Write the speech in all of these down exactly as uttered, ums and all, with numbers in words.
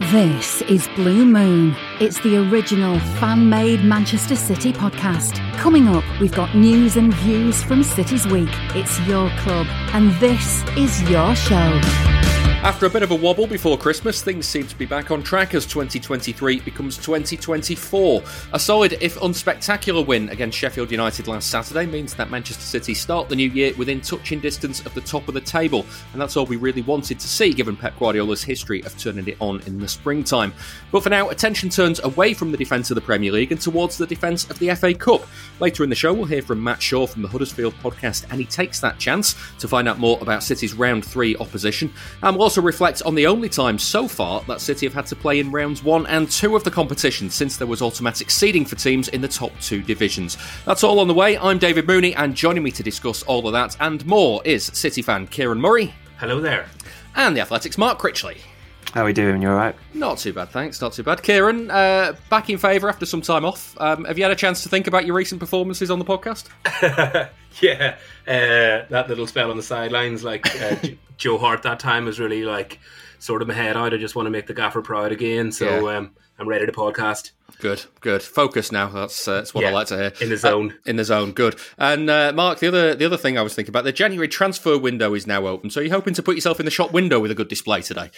This is Blue Moon. It's the original fan-made Manchester City podcast. Coming up, we've got news and views from City's Week. It's your club, and this is your show. After a bit of a wobble before Christmas, things seem to be back on track as twenty twenty-three becomes twenty twenty-four. A solid, if unspectacular, win against Sheffield United last Saturday means that Manchester City start the new year within touching distance of the top of the table, and that's all we really wanted to see given Pep Guardiola's history of turning it on in the springtime. But for now, attention turns away from the defence of the Premier League and towards the defence of the F A Cup. Later in the show, we'll hear from Matt Shaw from the Huddersfield podcast, and he takes that chance to find out more about City's round three opposition. And we'll also reflect on the only time so far that City have had to play in rounds one and two of the competition since there was automatic seeding for teams in the top two divisions. That's all on the way. I'm David Mooney, and joining me to discuss all of that and more is City fan Kieran Murray. Hello there. And the Athletic's Mark Critchley. How are we doing? You all right? Not too bad, thanks. Not too bad. Kieran, uh, back in favour after some time off. Um, have you had a chance to think about your recent performances on the podcast? yeah, uh, that little spell on the sidelines, like uh, Joe Hart that time was really like sort of my head out. I just want to make the gaffer proud again, so yeah. um, I'm ready to podcast. Good, good. Focus now. That's uh, that's what yeah, I like to hear. In the zone, uh, in the zone. Good. And uh, Mark, the other the other thing I was thinking about, the January transfer window is now open. So you're hoping to put yourself in the shop window with a good display today?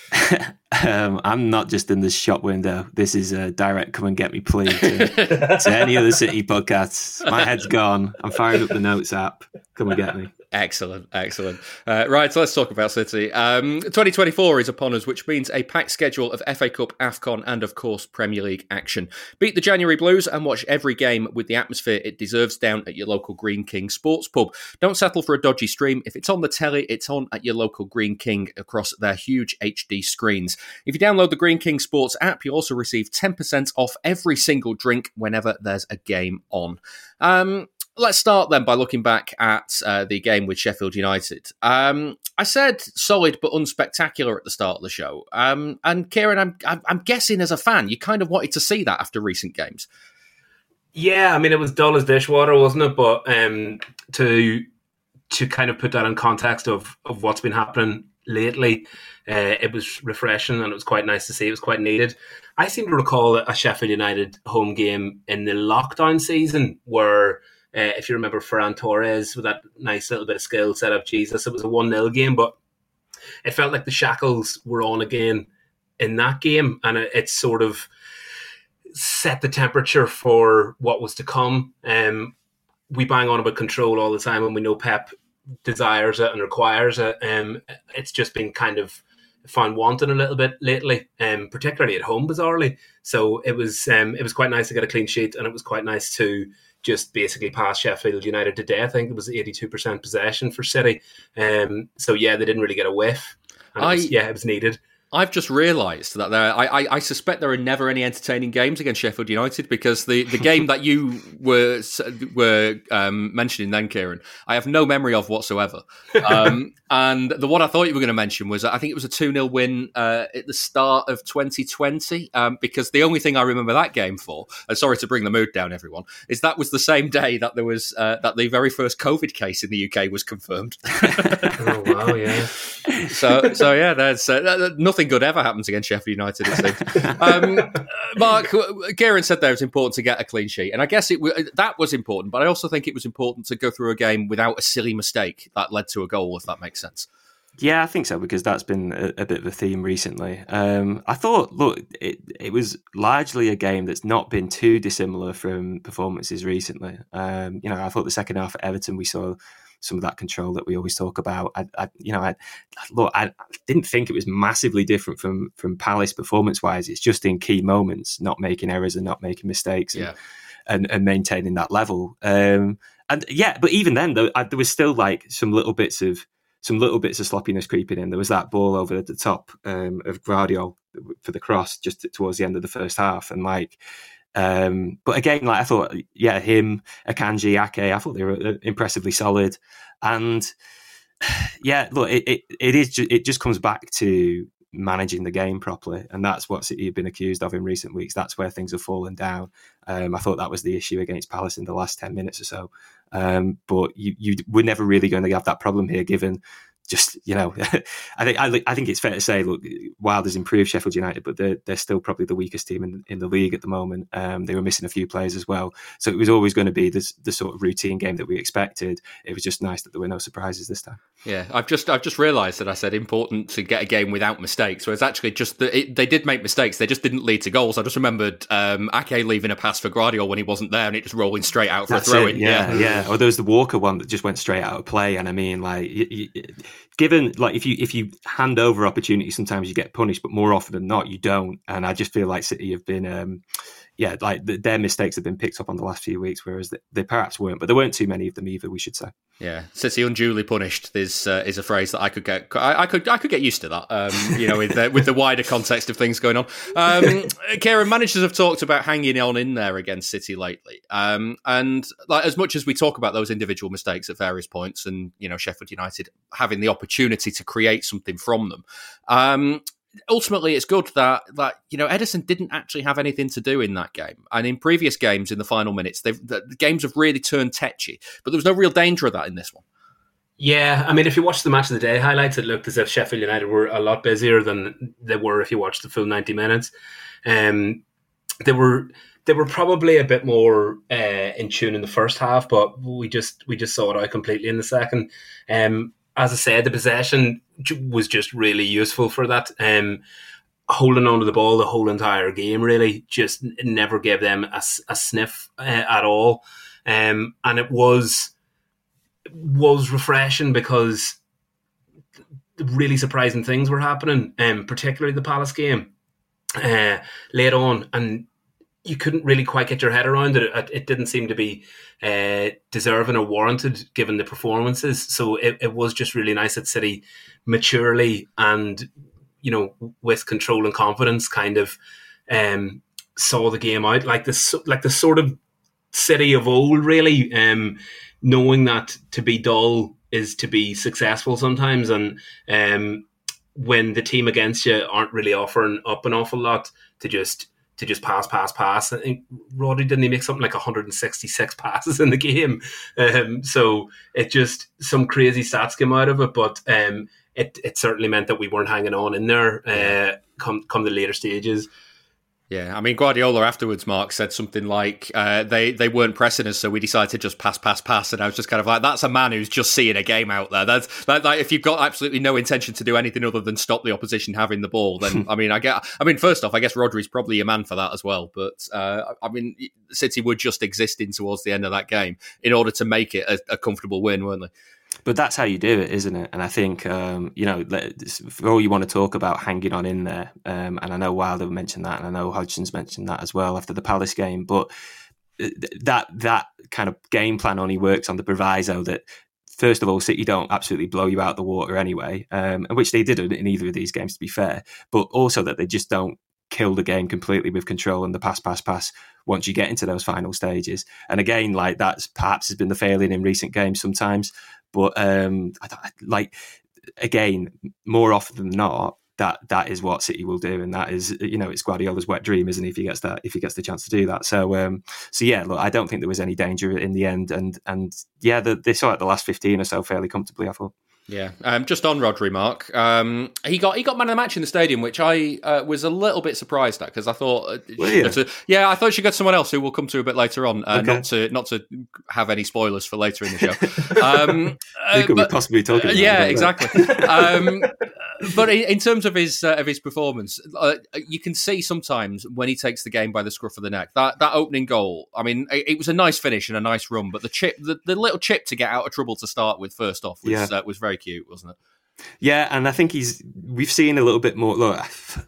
um, I'm not just in the shop window. This is a direct come and get me plea to, to any other City podcasts. My head's gone. I'm firing up the Notes app. Come and get me. Excellent, excellent. Uh, right, so let's talk about City. Um, twenty twenty-four is upon us, which means a packed schedule of F A Cup, AFCON and, of course, Premier League action. Beat the January Blues and watch every game with the atmosphere it deserves down at your local Greene King Sports Pub. Don't settle for a dodgy stream. If it's on the telly, it's on at your local Greene King across their huge H D screens. If you download the Greene King Sports app, you'll also receive ten percent off every single drink whenever there's a game on. Um... Let's start then by looking back at uh, the game with Sheffield United. Um, I said solid but unspectacular at the start of the show. Um, and Kieran, I'm, I'm I'm guessing as a fan, you kind of wanted to see that after recent games. Yeah, I mean, it was dull as dishwater, wasn't it? But um, to to kind of put that in context of, of what's been happening lately, uh, it was refreshing and it was quite nice to see. It was quite needed. I seem to recall a Sheffield United home game in the lockdown season where... Uh, if you remember Ferran Torres with that nice little bit of skill set up, Jesus, it was a one nil game, but it felt like the shackles were on again in that game, and it, it sort of set the temperature for what was to come. Um, we bang on about control all the time, and we know Pep desires it and requires it. Um, it's just been kind of found wanting a little bit lately, um, particularly at home, bizarrely. So it was um, it was quite nice to get a clean sheet, and it was quite nice to just basically pass Sheffield United to death. I think it was eighty-two percent possession for City. Um, so yeah, they didn't really get a whiff. And I, it was, yeah, it was needed. I've just realised that there. I, I, I suspect there are never any entertaining games against Sheffield United because the, the game that you were were um, mentioning then, Kieran, I have no memory of whatsoever. Um, and the one I thought you were going to mention was I think it was a two nil win uh, at the start of twenty twenty. Um, because the only thing I remember that game for, and sorry to bring the mood down, everyone, is that was the same day that there was uh, that the very first COVID case in the U K was confirmed. Oh wow, yeah. So so yeah, there's uh, nothing. Nothing good ever happens against Sheffield United, it seems. um, Mark, Kieran said there it was important to get a clean sheet, and I guess it that was important, but I also think it was important to go through a game without a silly mistake that led to a goal, if that makes sense. Yeah, I think so, because that's been a, a bit of a theme recently. Um, I thought, look, it, it was largely a game that's not been too dissimilar from performances recently. Um, you know, I thought the second half at Everton, we saw some of that control that we always talk about. I, I you know, I look, I didn't think it was massively different from from Palace performance-wise. It's just in key moments, not making errors and not making mistakes, and yeah. and, and maintaining that level. Um, and yeah, but even then, though, I, there was still like some little bits of some little bits of sloppiness creeping in. There was that ball over at the top um, of Guardiola for the cross just towards the end of the first half, and like. Um, but again, like I thought, yeah, him, Akanji, Ake, I thought they were impressively solid, and yeah, look, it it, it is ju- it just comes back to managing the game properly, and that's what City have been accused of in recent weeks. That's where things have fallen down. Um, I thought that was the issue against Palace in the last ten minutes or so, um, but you you were never really going to have that problem here, given just, you know, I think I, I think it's fair to say, look, Wilder's improved Sheffield United, but they're they're still probably the weakest team in, in the league at the moment. Um, they were missing a few players as well, so it was always going to be this, the sort of routine game that we expected. It was just nice that there were no surprises this time. Yeah, I've just I've just realised that I said important to get a game without mistakes, whereas actually just the, it, they did make mistakes. They just didn't lead to goals. I just remembered um, Ake leaving a pass for Guardiola when he wasn't there, and it just rolling straight out for That's a throw it, in. Yeah, yeah, yeah. Or there was the Walker one that just went straight out of play, and I mean, like, you, you, given like if you if you hand over opportunities, sometimes you get punished, but more often than not, you don't. And I just feel like City have been. Um, Yeah, like their mistakes have been picked up on the last few weeks, whereas they, they perhaps weren't. But there weren't too many of them either, we should say. Yeah, City unduly punished is uh, is a phrase that I could get. I, I could I could get used to that. Um, you know, with the, with the wider context of things going on. Um, Kieran, managers have talked about hanging on in there against City lately, um, and like as much as we talk about those individual mistakes at various points, and you know Sheffield United having the opportunity to create something from them. Um, Ultimately, it's good that that you know Ederson didn't actually have anything to do in that game, and in previous games in the final minutes, they've, the, the games have really turned tetchy. But there was no real danger of that in this one. Yeah, I mean, if you watch the match of the day highlights, it looked as if Sheffield United were a lot busier than they were if you watched the full ninety minutes. Um, they were they were probably a bit more uh, in tune in the first half, but we just we just saw it out completely in the second. Um, as I said, the possession was just really useful for that. Um, holding onto the ball the whole entire game, really, just never gave them a, a sniff uh, at all. Um, and it was was refreshing because really surprising things were happening, um, particularly the Palace game uh, late on, and you couldn't really quite get your head around it. It, it didn't seem to be uh, deserving or warranted given the performances. So it, it was just really nice that City maturely and, you know, with control and confidence kind of um, saw the game out like this, like the sort of City of old, really, um, knowing that to be dull is to be successful sometimes. And um, when the team against you aren't really offering up an awful lot, to just to just pass, pass, pass. I think Rodri, didn't he make something like one hundred sixty-six passes in the game? Um, so it just, some crazy stats came out of it, but um, it, it certainly meant that we weren't hanging on in there uh, come, come the later stages. Yeah, I mean, Guardiola afterwards, Mark, said something like, uh, they, they weren't pressing us, so we decided to just pass, pass, pass. And I was just kind of like, that's a man who's just seeing a game out there. That's that, like, if you've got absolutely no intention to do anything other than stop the opposition having the ball, then, I mean, I get, I mean, first off, I guess Rodri's probably a man for that as well. But, uh, I mean, City were just existing towards the end of that game in order to make it a, a comfortable win, weren't they? But that's how you do it, isn't it? And I think, um, you know, for all you want to talk about hanging on in there, um, and I know Wilder mentioned that, and I know Hodgson's mentioned that as well after the Palace game, but that that kind of game plan only works on the proviso that, first of all, City don't absolutely blow you out of the water anyway, um, which they didn't in either of these games, to be fair, but also that they just don't kill the game completely with control and the pass, pass, pass once you get into those final stages. And again, like that's perhaps has been the failing in recent games sometimes. But um, like again, more often than not, that that is what City will do, and that is, you know, it's Guardiola's wet dream, isn't it? If he gets that, if he gets the chance to do that. So, um, so yeah, look, I don't think there was any danger in the end, and and yeah, the, they saw it the last fifteen or so fairly comfortably, I thought. Yeah, um, just on Rodri, Mark. Um, he got he got man of the match in the stadium, which I uh, was a little bit surprised at because I thought, uh, she got to, yeah, I thought she got someone else who we'll come to a bit later on. Uh, okay. Not to not to have any spoilers for later in the show. Um, uh, could but, be possibly talking. About yeah, exactly. um, but in terms of his uh, of his performance, uh, you can see sometimes when he takes the game by the scruff of the neck. That that opening goal, I mean, it, it was a nice finish and a nice run, but the chip, the, the little chip to get out of trouble to start with first off was yeah. uh, was very cute, wasn't it? Yeah, and I think he's. We've seen a little bit more. Look,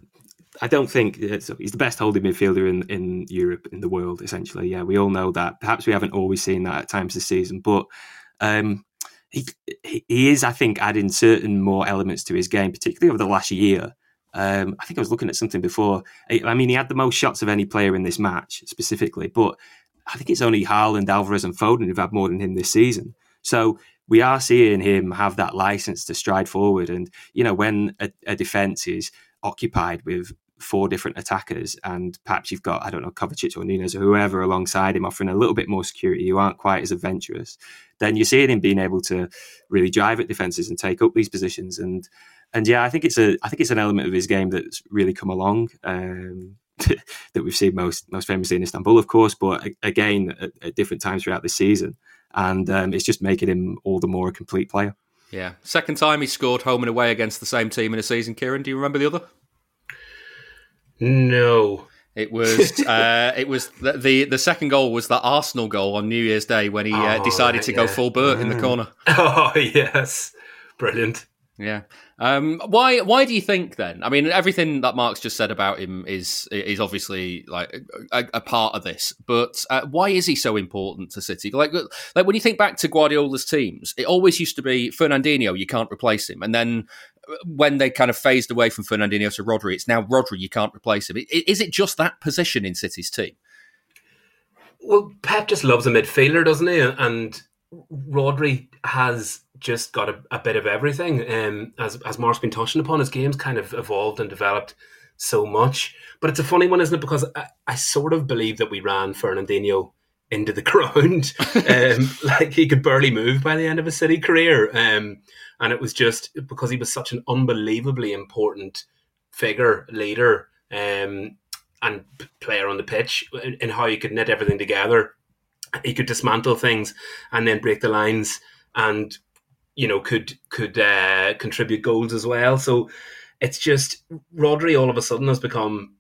I don't think he's the best holding midfielder in, in Europe, in the world. Essentially, yeah, we all know that. Perhaps we haven't always seen that at times this season, but um, he he is, I think, adding certain more elements to his game, particularly over the last year. Um, I think I was looking at something before. I mean, he had the most shots of any player in this match, specifically, but I think it's only Haaland, Alvarez, and Foden who've had more than him this season. So we are seeing him have that license to stride forward. And, you know, when a, a defence is occupied with four different attackers, and perhaps you've got, I don't know, Kovacic or Nunes or whoever alongside him offering a little bit more security, who aren't quite as adventurous, then you're seeing him being able to really drive at defences and take up these positions. And and yeah, I think it's a I think it's an element of his game that's really come along. Um, that we've seen most most famously in Istanbul, of course, but again at, at different times throughout the season, and um, it's just making him all the more a complete player. Yeah, second time he scored home and away against the same team in a season. Kieran, do you remember the other? No. It was uh, it was the, the the second goal was that Arsenal goal on New Year's Day when he uh, oh, decided right, to yeah. go full Bert mm. in the corner. Oh yes, brilliant. Yeah. Um, why? Why do you think then? I mean, everything that Mark's just said about him is is obviously like a, a part of this. But uh, why is he so important to City? Like, like when you think back to Guardiola's teams, it always used to be Fernandinho. You can't replace him, and then when they kind of phased away from Fernandinho to Rodri, it's now Rodri. You can't replace him. Is it just that position in City's team? Well, Pep just loves a midfielder, doesn't he? And Rodri has just got a, a bit of everything. Um, as as Mark's been touching upon, his game's kind of evolved and developed so much. But it's a funny one, isn't it? Because I, I sort of believe that we ran Fernandinho into the ground. um, like he could barely move by the end of his City career. Um, and it was just because he was such an unbelievably important figure, leader, um, and player on the pitch, in, in how he could knit everything together. He could dismantle things and then break the lines, and you know could could uh, contribute goals as well. So it's just Rodri all of a sudden has become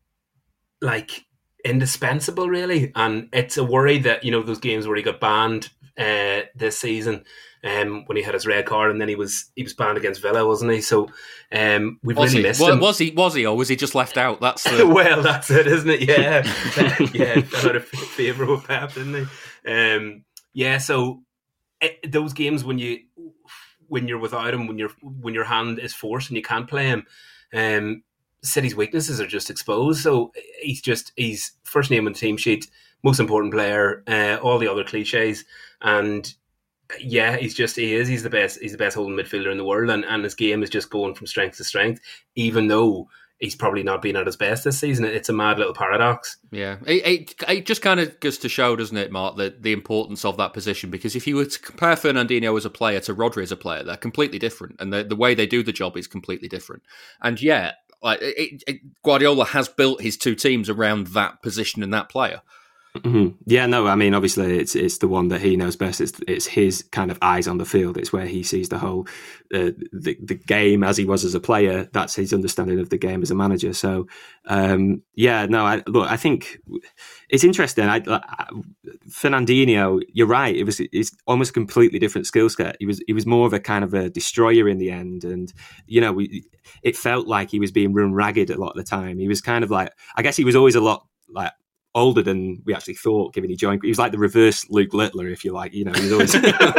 like indispensable, really, and it's a worry that you know those games where he got banned uh, this season, um, when he had his red card, and then he was he was banned against Villa, wasn't he? So um, we've was really he? missed was, him. Was he? Was he? Or was he just left out? That's the... well, that's it, isn't it? Yeah, yeah. Fell out of favour with Pep, didn't he? Um, yeah. So it, those games when you when you're without him, when your when your hand is forced and you can't play him, um, City's weaknesses are just exposed. So he's just he's first name on the team sheet, most important player, uh, all the other cliches, and yeah, he's just he is he's the best he's the best holding midfielder in the world, and, and his game is just going from strength to strength, even though he's probably not been at his best this season. It's a mad little paradox. Yeah, it, it, it just kind of goes to show, doesn't it, Mark, the, the importance of that position, because if you were to compare Fernandinho as a player to Rodri as a player, they're completely different, and the, the way they do the job is completely different. And yeah, like it, it, Guardiola has built his two teams around that position and that player. Mm-hmm. Yeah, no, I mean, obviously, it's it's the one that he knows best. It's it's his kind of eyes on the field. It's where he sees the whole uh, the the game as he was as a player. That's his understanding of the game as a manager. So, um, yeah, no, I, look, I think it's interesting. I, I, Fernandinho, you're right. It was it's almost a completely different skill set. He was he was more of a kind of a destroyer in the end, and you know, we, it felt like he was being run ragged a lot of the time. He was kind of like, I guess he was always a lot like. older than we actually thought, given he joined. He was like the reverse Luke Littler, if you like. You know, he was always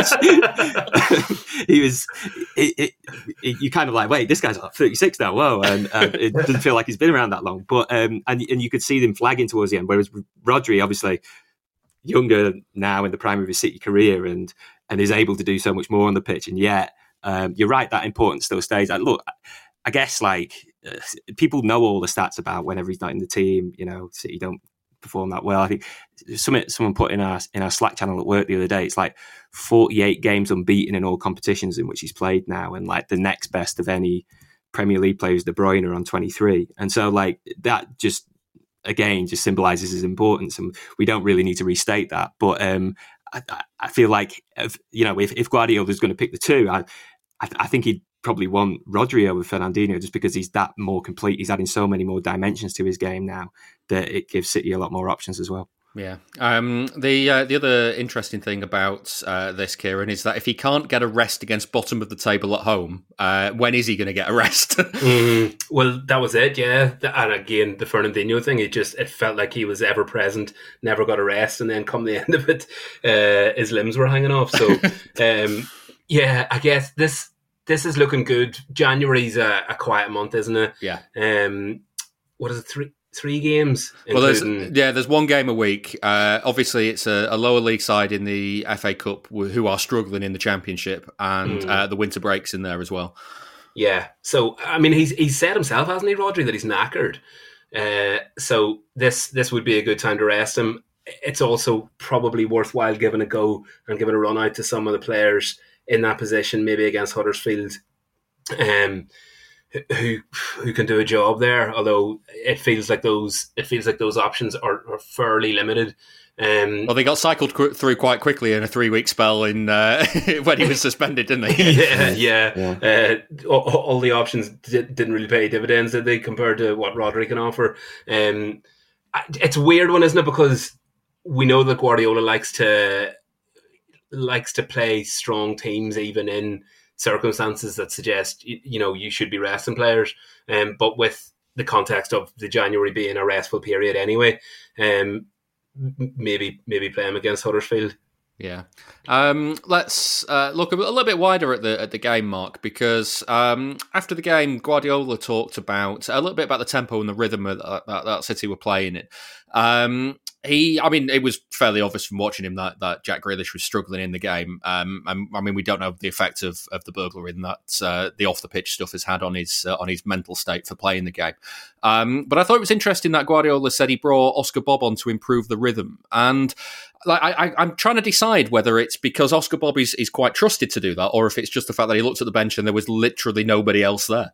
he was. It, it, it, you kind of like, wait, this guy's like thirty-six now. Whoa, and uh, it doesn't feel like he's been around that long. But um, and and you could see them flagging towards the end. Whereas Rodri, obviously younger now in the prime of his City career, and and is able to do so much more on the pitch. And yet, um, you're right, that importance still stays. And look, I guess like uh, people know all the stats about whenever he's not in the team. You know, City don't perform that well. I think someone someone put in our in our Slack channel at work the other day, it's like forty-eight games unbeaten in all competitions in which he's played now, and like the next best of any Premier League player is De Bruyne on twenty-three. And so like that just again just symbolises his importance, and we don't really need to restate that. But um, I, I feel like if, you know if, if Guardiola's going to pick the two, I I, I think he'd probably want Rodri over Fernandinho just because he's that more complete. He's adding so many more dimensions to his game now that it gives City a lot more options as well. Yeah. Um, the uh, the other interesting thing about uh, this, Kieran, is that if he can't get a rest against bottom of the table at home, uh, when is he going to get a rest? mm, well, that was it, yeah. And again, the Fernandinho thing, it just it felt like he was ever present, never got a rest, and then come the end of it, uh, his limbs were hanging off. So, um, yeah, I guess this this is looking good. January's a, a quiet month, isn't it? Yeah. Um, what is it? Three. Three games. Well, there's yeah, there's one game a week. Uh, obviously, it's a, a lower league side in the F A Cup who are struggling in the Championship, and mm. uh, the winter breaks in there as well. Yeah. So I mean, he's he's said himself, hasn't he, Rodri, that he's knackered. Uh, so this this would be a good time to rest him. It's also probably worthwhile giving a go and giving a run out to some of the players in that position, maybe against Huddersfield, um, who who can do a job there. Although it feels like those it feels like those options are, are fairly limited. Um, well, they got cycled qu- through quite quickly in a three-week spell in uh, when he was suspended, didn't they? yeah, yeah. yeah. Uh, all, all the options did, didn't really pay dividends, did they, compared to what Rodri can offer? Um, it's a weird one, isn't it? Because we know that Guardiola likes to likes to play strong teams, even in circumstances that suggest you, you know you should be resting players. Um, but with the context of the January being a restful period anyway. Um, Maybe maybe play him against Huddersfield. Yeah. Um, let's uh, look a, a little bit wider at the at the game, Mark, because um, after the game, Guardiola talked about a little bit about the tempo and the rhythm that that, that City were playing in. Um, he, I mean, it was fairly obvious from watching him that, that Jack Grealish was struggling in the game. Um, and, I mean, we don't know the effect of, of the burglary and that uh, the off the pitch stuff has had on his uh, on his mental state for playing the game. Um, but I thought it was interesting that Guardiola said he brought Oscar Bob on to improve the rhythm, and like I, I, I'm trying to decide whether it's because Oscar Bob is, is quite trusted to do that, or if it's just the fact that he looked at the bench and there was literally nobody else there.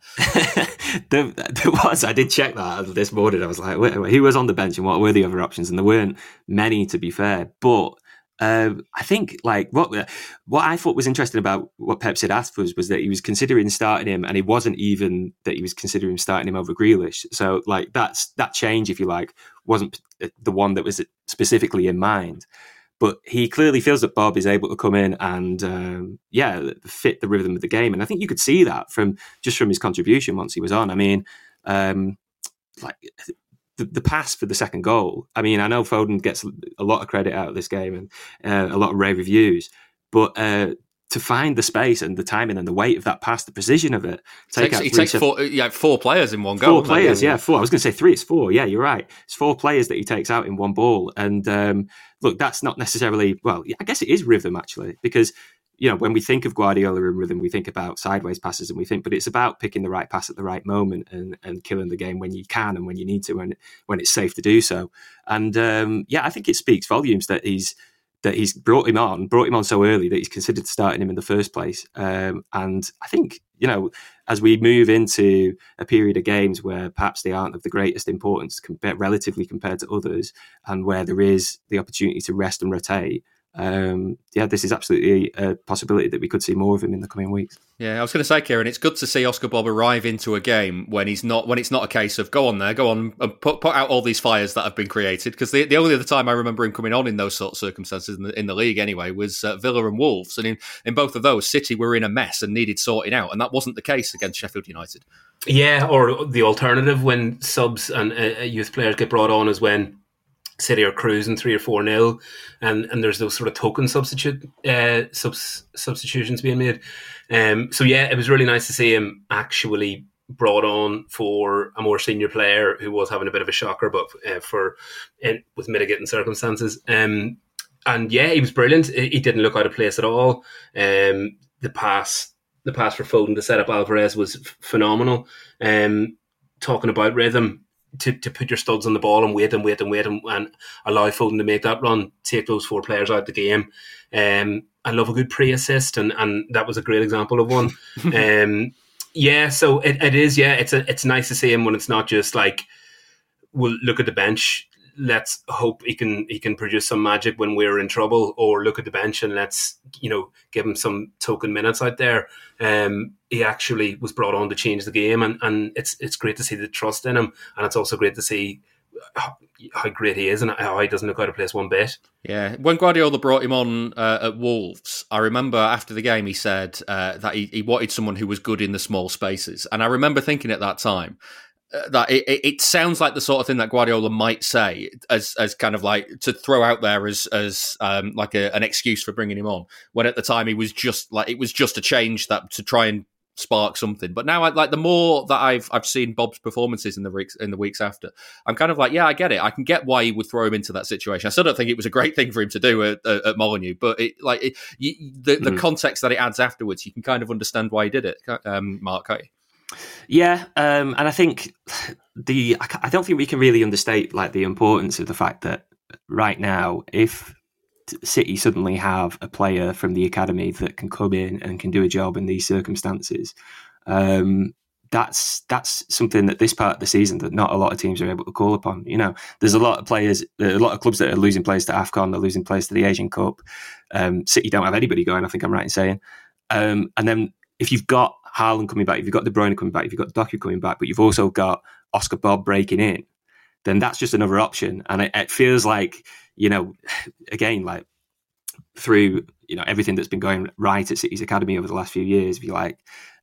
there, there was. I did check that this morning. I was like, wait, wait, who was on the bench and what were the other options? And there weren't many, to be fair. But um, I think like what what I thought was interesting about what Pep said afterwards was that he was considering starting him, and it wasn't even that he was considering starting him over Grealish. So like that's that change, if you like, wasn't the one that was specifically in mind. But he clearly feels that Bob is able to come in and, um, yeah, fit the rhythm of the game. And I think you could see that from just from his contribution once he was on. I mean, um, like the, the pass for the second goal. I mean, I know Foden gets a lot of credit out of this game and uh, a lot of rave reviews, but uh, to find the space and the timing and the weight of that pass, the precision of it. Take takes, out it takes four, yeah, four players in one goal. Four players, yeah, four. I was going to say three. It's four. Yeah, you're right. It's four players that he takes out in one ball. And um, look, that's not necessarily, well, I guess it is rhythm, actually, because, you know, when we think of Guardiola and rhythm, we think about sideways passes and we think, but it's about picking the right pass at the right moment and, and killing the game when you can and when you need to and when it's safe to do so. And um, yeah, I think it speaks volumes that he's, that he's brought him on, brought him on so early that he's considered starting him in the first place. Um, and I think, you know, as we move into a period of games where perhaps they aren't of the greatest importance compared, relatively compared to others, and where there is the opportunity to rest and rotate, um, yeah, this is absolutely a possibility that we could see more of him in the coming weeks. Yeah, I was going to say, Kieran, it's good to see Oscar Bob arrive into a game when he's not when it's not a case of go on there, go on and put put out all these fires that have been created. Because the, the only other time I remember him coming on in those sort of circumstances in the, in the league anyway was uh, Villa and Wolves, and in, in both of those, City were in a mess and needed sorting out, and that wasn't the case against Sheffield United. Yeah, or the alternative when subs and uh, youth players get brought on is when City are cruising three or four nil, and and there's those sort of token substitute uh, subs, substitutions being made. Um, so yeah, it was really nice to see him actually brought on for a more senior player who was having a bit of a shocker, but uh, for uh, with mitigating circumstances. Um, and yeah, he was brilliant. He didn't look out of place at all. Um, the pass, the pass for Foden to set up Alvarez was f- phenomenal. Um, talking about rhythm. To, to put your studs on the ball and wait and wait and wait and, and allow Foden to make that run, take those four players out of the game. Um, I love a good pre-assist, and, and that was a great example of one. um, yeah, so it, it is. Yeah, it's a, it's nice to see him when it's not just like, we'll look at the bench. Let's hope he can he can produce some magic when we're in trouble, or look at the bench and let's, you know, give him some token minutes out there. Um, he actually was brought on to change the game, and, and it's it's great to see the trust in him, and it's also great to see how, how great he is and how he doesn't look out of place one bit. Yeah, when Guardiola brought him on uh, at Wolves, I remember after the game he said uh, that he, he wanted someone who was good in the small spaces, and I remember thinking at that time, that it, it sounds like the sort of thing that Guardiola might say as as kind of like to throw out there as as um, like a, an excuse for bringing him on, when at the time he was just like it was just a change that to try and spark something. But now, I, like the more that I've I've seen Bob's performances in the weeks in the weeks after, I'm kind of like, yeah, I get it. I can get why he would throw him into that situation. I still don't think it was a great thing for him to do at, at, at Molineux, but it like it, you, the mm. the context that it adds afterwards, you can kind of understand why he did it, um, Mark, can't you? Yeah, um, and I think the I don't think we can really understate like the importance of the fact that right now, if City suddenly have a player from the academy that can come in and can do a job in these circumstances, um, that's that's something that this part of the season that not a lot of teams are able to call upon. You know, there's a lot of players, a lot of clubs that are losing players to AFCON, they're losing players to the Asian Cup. Um, City don't have anybody going, I think I'm right in saying. Um, and then if you've got Haaland coming back, if you've got De Bruyne coming back, if you've got Doku coming back, but you've also got Oscar Bob breaking in, then that's just another option. And it, it feels like, you know, again, like through, you know, everything that's been going right at City's academy over the last few years, if you like,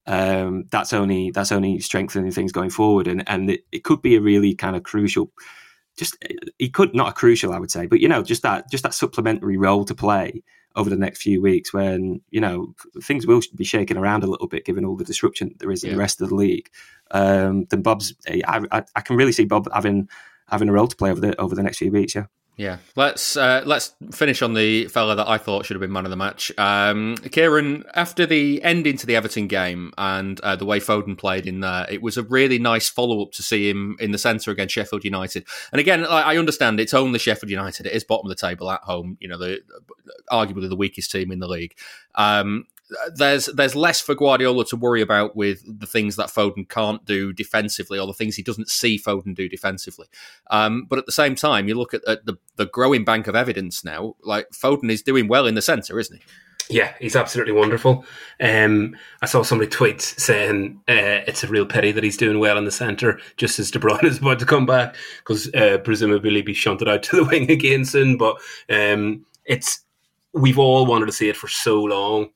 um, that's only that's only strengthening things going forward. And and it, it could be a really kind of crucial, just it could not a crucial, I would say, but you know, just that just that supplementary role to play over the next few weeks when, you know, things will be shaking around a little bit given all the disruption that there is in yeah. the rest of the league. Um, then Bob's, I, I, I can really see Bob having having a role to play over the over the next few weeks. Yeah. Yeah, let's uh, let's finish on the fella that I thought should have been man of the match. Um, Kieran, after the ending to the Everton game and uh, the way Foden played in there, it was a really nice follow-up to see him in the centre against Sheffield United. And again, I understand it's only Sheffield United. It is bottom of the table at home, you know, the arguably the weakest team in the league. Um, There's there's less for Guardiola to worry about with the things that Foden can't do defensively or the things he doesn't see Foden do defensively. Um, but at the same time, you look at, at the, the growing bank of evidence now, like Foden is doing well in the centre, isn't he? Yeah, he's absolutely wonderful. Um, I saw somebody tweet saying uh, it's a real pity that he's doing well in the centre just as De Bruyne is about to come back because uh, presumably he'll be shunted out to the wing again soon. But um, it's we've all wanted to see it for so long.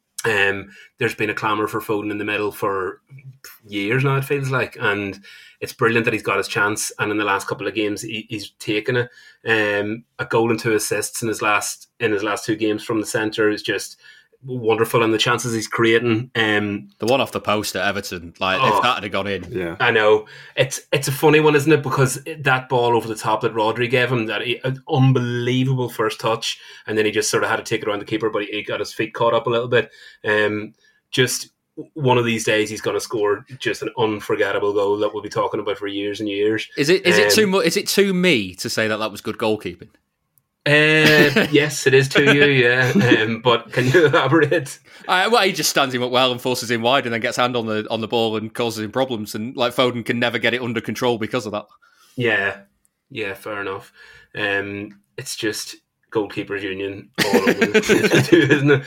Um, there's been a clamour for Foden in the middle for years now, it feels like, and it's brilliant that he's got his chance. And in the last couple of games, he, he's taken a um, a goal and two assists in his last in his last two games from the centre is just wonderful, and the chances he's creating. Um, the one off the post at Everton, like oh, if that had gone in, yeah, I know it's it's a funny one, isn't it? Because that ball over the top that Rodri gave him, that he, an unbelievable first touch, and then he just sort of had to take it around the keeper, but he, he got his feet caught up a little bit. Um, just one of these days, he's going to score just an unforgettable goal that we'll be talking about for years and years. Is it is um, it too much? Is it too me to say that that was good goalkeeping? Uh, yes, it is to you, yeah. Um, but can you elaborate? Uh, well, he just stands him up well and forces him wide, and then gets hand on the on the ball and causes him problems. And like Foden can never get it under control because of that. Yeah, yeah, fair enough. Um, it's just goalkeepers union all over the place too, isn't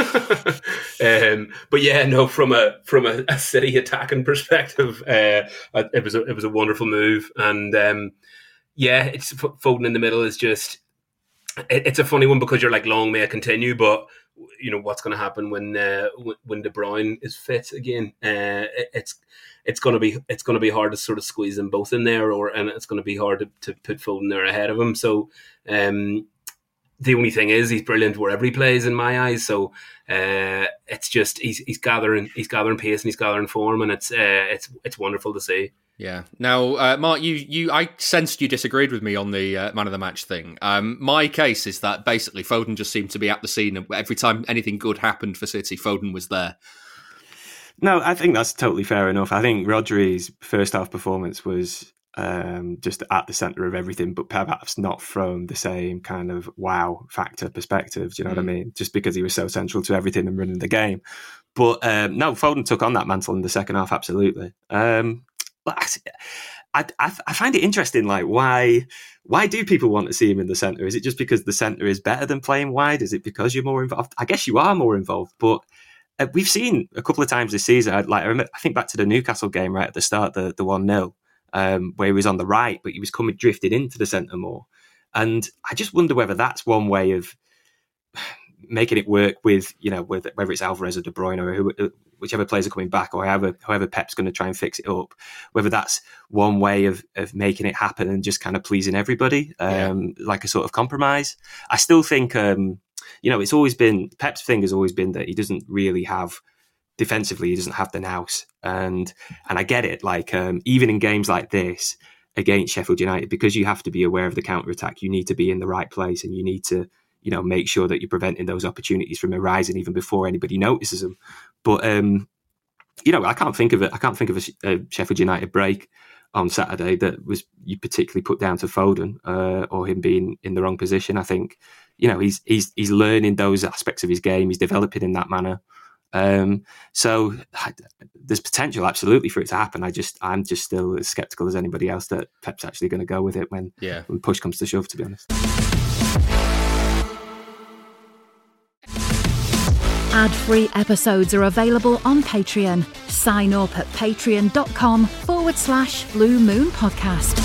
it? um, but yeah, no, from a from a, a City attacking perspective, uh, it was a, it was a wonderful move, and um, yeah, it's Foden in the middle is just. It's a funny one because you're like, long may it continue, but you know what's going to happen when uh, when De Bruyne is fit again. Uh, it's it's going to be it's going to be hard to sort of squeeze them both in there, or and it's going to be hard to, to put Foden there ahead of him. So um, the only thing is he's brilliant wherever he plays in my eyes. So uh, it's just he's he's gathering he's gathering pace and he's gathering form, and it's uh, it's it's wonderful to see. Yeah. Now, uh, Mark, you, you, I sensed you disagreed with me on the uh, man of the match thing. Um, my case is that basically Foden just seemed to be at the scene, and every time anything good happened for City, Foden was there. No, I think that's totally fair enough. I think Rodri's first half performance was um, just at the centre of everything, but perhaps not from the same kind of wow factor perspective. Do you know mm. what I mean? Just because he was so central to everything and running the game. But um, no, Foden took on that mantle in the second half, absolutely. Um, I, I, I find it interesting, like, why why do people want to see him in the centre? Is it just because the centre is better than playing wide? Is it because you're more involved? I guess you are more involved, but uh, we've seen a couple of times this season, I'd, like I, remember, I think back to the Newcastle game right at the start, the the one nil, um, where he was on the right, but he was coming drifted into the centre more. And I just wonder whether that's one way of making it work with, you know, with, whether it's Alvarez or De Bruyne or who, whichever players are coming back, or however, however Pep's going to try and fix it up, whether that's one way of, of making it happen and just kind of pleasing everybody, um, yeah. like a sort of compromise. I still think, um, you know, it's always been, Pep's thing has always been that he doesn't really have, defensively, he doesn't have the nous. And, and I get it, like, um, even in games like this, against Sheffield United, because you have to be aware of the counter-attack, you need to be in the right place and you need to, you know, make sure that you're preventing those opportunities from arising even before anybody notices them. But um, you know, I can't think of it. I can't think of a, a Sheffield United break on Saturday that was you particularly put down to Foden uh, or him being in the wrong position. I think, you know, he's he's he's learning those aspects of his game. He's developing in that manner. Um, so I, there's potential absolutely for it to happen. I just I'm just still as sceptical as anybody else that Pep's actually going to go with it when yeah. when push comes to shove, to be honest. Ad-free episodes are available on Patreon. Sign up at patreon.com forward slash Blue Moon Podcast.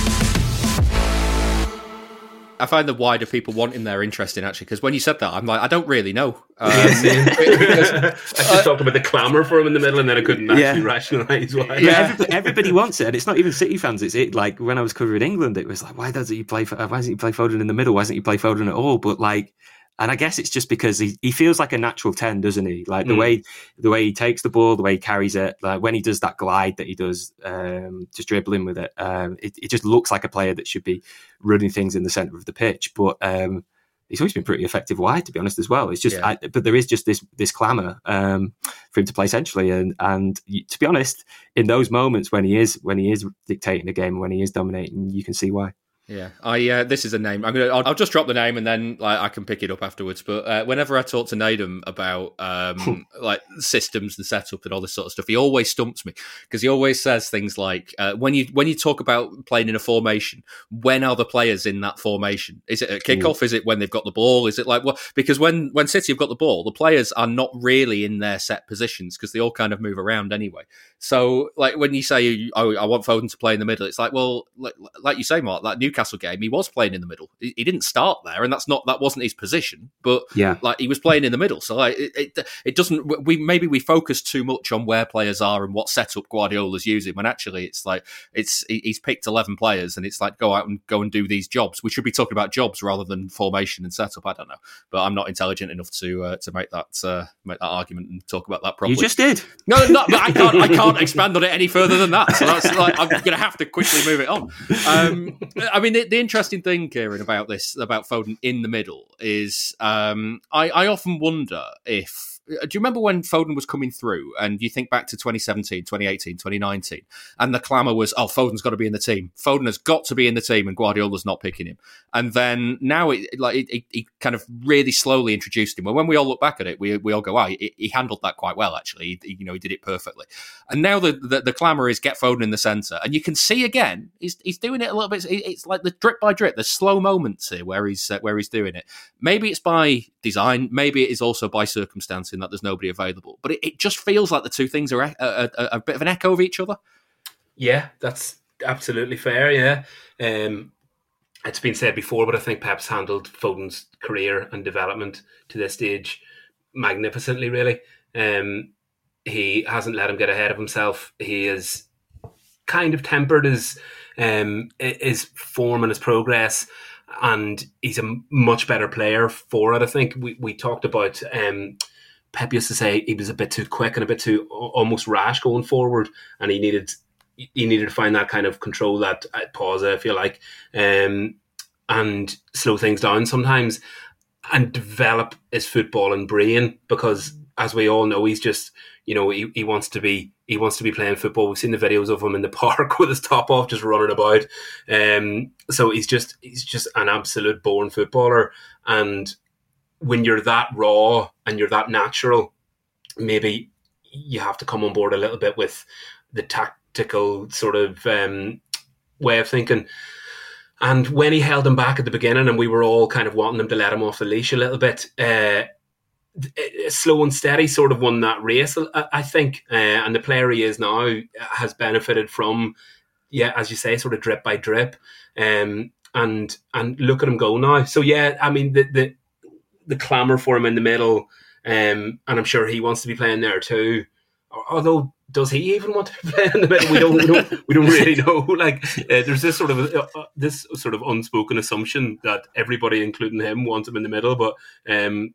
I find the wider people want him there interesting, actually, because when you said that, I'm like, I don't really know. Um, because, I just uh, talked about the clamour for him in the middle, and then I couldn't actually yeah. rationalise why. Yeah, everybody, everybody wants it, and it's not even City fans. It's it. Like when I was covering England, it was like, why doesn't he play? Why doesn't he play Foden in the middle? Why doesn't he play Foden at all? But like. And I guess it's just because he, he feels like a natural ten, doesn't he? Like the mm. way the way he takes the ball, the way he carries it, like when he does that glide that he does, um, just dribbling with it, um, it, it just looks like a player that should be running things in the centre of the pitch. But um, he's always been pretty effective wide, to be honest, as well. It's just, yeah. I, but there is just this this clamour um, for him to play centrally, and and to be honest, in those moments when he is when he is dictating the game, when he is dominating, you can see why. Yeah, I uh, this is a name. I'm gonna. I'll, I'll just drop the name and then like I can pick it up afterwards. But uh, whenever I talk to Nedum about um, like systems and setup and all this sort of stuff, he always stumps me because he always says things like, uh, "When you when you talk about playing in a formation, when are the players in that formation? Is it at kickoff? Mm. Is it when they've got the ball? Is it like what? Because when when City have got the ball, the players are not really in their set positions because they all kind of move around anyway. So like when you say, "Oh, I want Foden to play in the middle," it's like, well, like, like you say, Mark, that Newcastle game, he was playing in the middle. He, he didn't start there, and that's not that wasn't his position. But yeah, like he was playing in the middle. So like it, it, it doesn't. We maybe we focus too much on where players are and what setup Guardiola's using. When actually it's like it's he's picked eleven players, and it's like go out and go and do these jobs. We should be talking about jobs rather than formation and setup. I don't know, but I'm not intelligent enough to uh, to make that uh, make that argument and talk about that properly. You just did. No, no, but I can't. I can't expand on it any further than that. So that's like I'm going to have to quickly move it on. Um, I mean, the, the interesting thing, Kieran, about this about Foden in the middle is um, I, I often wonder if. Do you remember when Foden was coming through and you think back to twenty seventeen, twenty eighteen, twenty nineteen and the clamour was, oh, Foden's got to be in the team. Foden has got to be in the team and Guardiola's not picking him. And then now it, like it, it, he kind of really slowly introduced him. Well, when we all look back at it, we we all go, oh, he, he handled that quite well, actually. He, you know, he did it perfectly. And now the, the, the clamour is get Foden in the centre. And you can see again, he's he's doing it a little bit. It's like the drip by drip. There's slow moments here where he's, uh, where he's doing it. Maybe it's by design. Maybe it is also by circumstance in that there's nobody available. But it, it just feels like the two things are a, a, a, a bit of an echo of each other. Yeah, that's absolutely fair, yeah. Um, it's been said before, but I think Pep's handled Foden's career and development to this stage magnificently, really. Um, he hasn't let him get ahead of himself. He has kind of tempered his, um, his form and his progress, and he's a much better player for it. I think we, we talked about... Um, Pep used to say he was a bit too quick and a bit too almost rash going forward, and he needed he needed to find that kind of control, that pause, I feel like, um, and slow things down sometimes, and develop his footballing brain, because as we all know, he's just, you know, he, he wants to be he wants to be playing football. We've seen the videos of him in the park with his top off, just running about. Um, so he's just he's just an absolute born footballer, and when you're that raw and you're that natural, maybe you have to come on board a little bit with the tactical sort of um, way of thinking. And when he held him back at the beginning and we were all kind of wanting him to let him off the leash a little bit, uh, slow and steady sort of won that race, I think. Uh, and the player he is now has benefited from, yeah, as you say, sort of drip by drip. Um, and and look at him go now. So, yeah, I mean, the... the the clamour for him in the middle, um, and I'm sure he wants to be playing there too. Although, does he even want to be playing in the middle? We don't, we don't, we don't really know. Like, uh, there's this sort of uh, this sort of unspoken assumption that everybody, including him, wants him in the middle. But um,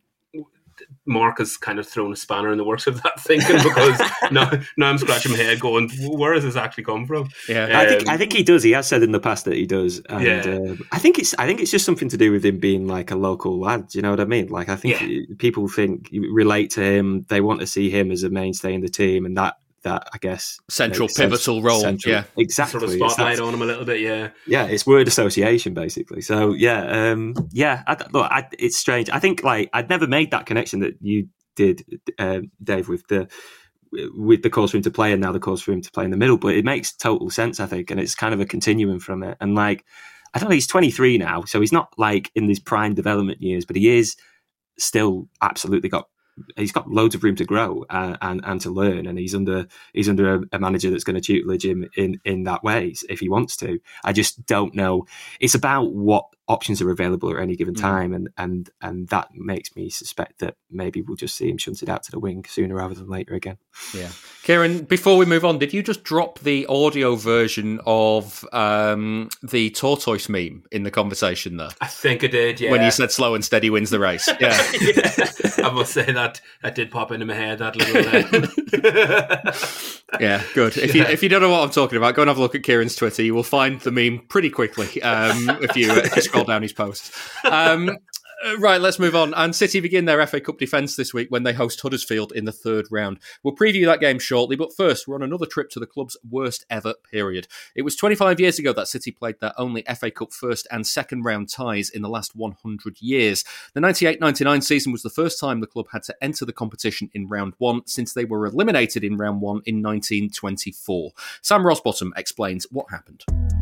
Mark has kind of thrown a spanner in the works of that thinking, because now, now I'm scratching my head, going, where has this actually come from? Yeah, um, I think I think he does. He has said in the past that he does. And, yeah. uh, I think it's I think it's just something to do with him being like a local lad. Do you know what I mean? Like, I think yeah. people think relate to him. They want to see him as a mainstay in the team, and that that, I guess, central pivotal role. Central, yeah, exactly. Sort of spotlight on him a little bit. Yeah, yeah. It's word association basically. So yeah, um, yeah. I, look, I, it's strange. I think like I'd never made that connection that you did, uh, Dave, with the with the calls for him to play and now the calls for him to play in the middle. But it makes total sense, I think, and it's kind of a continuum from it. And like, I don't know, he's twenty-three now, so he's not like in these prime development years, but he is still absolutely got. He's got loads of room to grow uh, and and to learn, and he's under he's under a, a manager that's going to tutelage him in in that way if he wants to. I just don't know. It's about what options are available at any given time, mm. and and and that makes me suspect that maybe we'll just see him shunted out to the wing sooner rather than later again. Yeah, Kieran. Before we move on, did you just drop the audio version of um, the tortoise meme in the conversation there? I think I did. Yeah, when you said slow and steady wins the race. Yeah, yeah. I must say that that did pop into my head. That little. Yeah, good. If you if you don't know what I'm talking about, go and have a look at Kieran's Twitter. You will find the meme pretty quickly um, if you uh, scroll down his posts. Um, right, let's move on. And City begin their F A Cup defence this week when they host Huddersfield in the third round. We'll preview that game shortly, but first we're on another trip to the club's worst ever period. It was twenty-five years ago that City played their only F A Cup first and second round ties in the last one hundred years. The ninety-eight ninety-nine season was the first time the club had to enter the competition in round one since they were eliminated in round one in nineteen twenty-four. Sam Rosbottom explains what happened.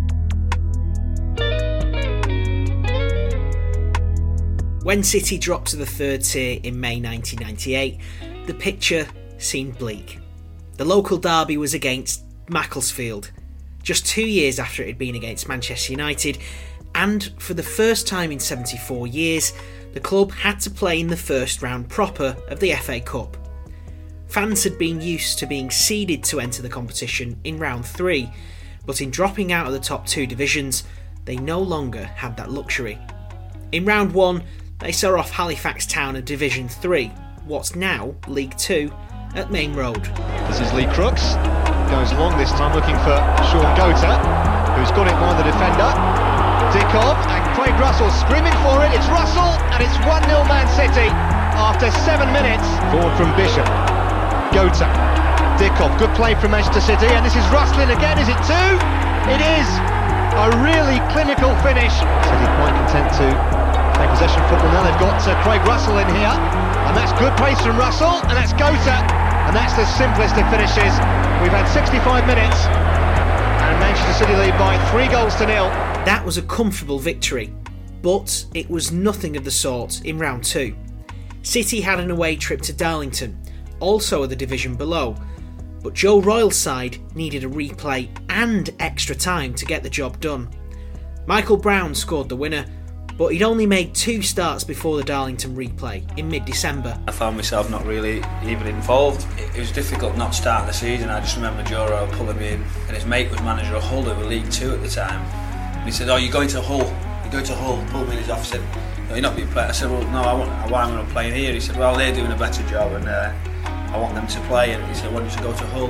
When City dropped to the third tier in May nineteen ninety-eight, the picture seemed bleak. The local derby was against Macclesfield, just two years after it had been against Manchester United, and for the first time in seventy-four years, the club had to play in the first round proper of the F A Cup. Fans had been used to being seeded to enter the competition in round three, but in dropping out of the top two divisions, they no longer had that luxury. In round one, they saw off Halifax Town of Division three, what's now League two, at Main Road. This is Lee Crooks, goes long this time looking for Sean Gota, who's got it by the defender. Dickov and Craig Russell screaming for it, it's Russell and it's one nil Man City after seven minutes. Forward from Bishop, Gota, Dickov, good play from Manchester City, and this is Russell again, is it two? It is! A really clinical finish. City quite content to take possession of football now. They've got uh, Craig Russell in here, and that's good pace from Russell, and that's Gota, and that's the simplest of finishes. We've had sixty-five minutes, and Manchester City lead by three goals to nil. That was a comfortable victory, but it was nothing of the sort in round two. City had an away trip to Darlington, also the division below, but Joe Royle's side needed a replay and extra time to get the job done. Michael Brown scored the winner, but he'd only made two starts before the Darlington replay in mid-December. I found myself not really even involved. It was difficult not starting the season. I just remember Joe Royle pulling me in, and his mate was manager of Hull, who were League Two at the time. And he said, "Oh, you're going to Hull? You're going to Hull?" Pulled me in his office and said, "No, you're not being played." I said, "Well, no, I want, why am I playing here?" He said, "Well, they're doing a better job, and uh, I want them to play." And he said, "I want you to go to Hull."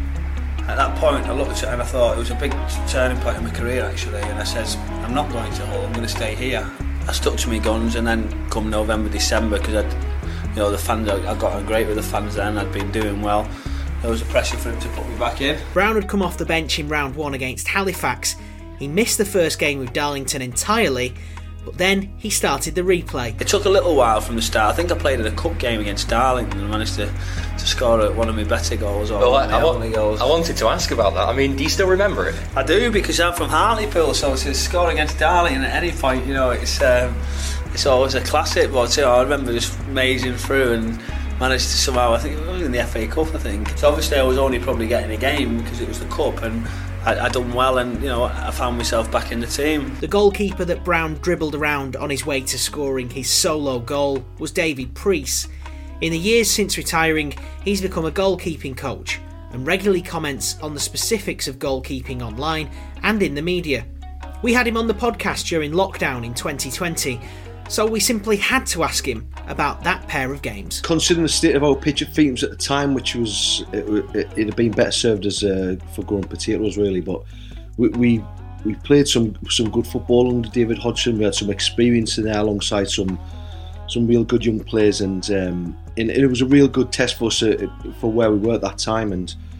At that point, I looked at it and I thought it was a big turning point in my career, actually. And I said, "I'm not going to Hull. I'm going to stay here." I stuck to my guns, and then come November, December, because I'd, you know, the fans, I got on great with the fans then. I'd been doing well. There was a pressure for him to put me back in. Brown had come off the bench in round one against Halifax. He missed the first game with Darlington entirely, but then he started the replay. It took a little while from the start. I think I played in a cup game against Darlington and managed to, to score one of my better goals. Or well, I, my I, only goals. I wanted to ask about that. I mean, do you still remember it? I do, because I'm from Hartlepool, so to score against Darlington at any point, you know, it's um, it's always a classic. But you know, I remember just mazing through and managed to somehow, I think it was in the F A Cup, I think. So obviously I was only probably getting a game because it was the Cup, and I, I done well, and you know, I found myself back in the team. The goalkeeper that Brown dribbled around on his way to scoring his solo goal was David Preece. In the years since retiring, he's become a goalkeeping coach and regularly comments on the specifics of goalkeeping online and in the media. We had him on the podcast during lockdown in twenty twenty, so we simply had to ask him about that pair of games. Considering the state of our pitch at Feethams at the time, which was it, it, it'd have been better served as uh, for growing potatoes really, but we, we we played some some good football under David Hodgson. We had some experience in there alongside some some real good young players, and um, and it was a real good test for us uh, for where we were at that time. And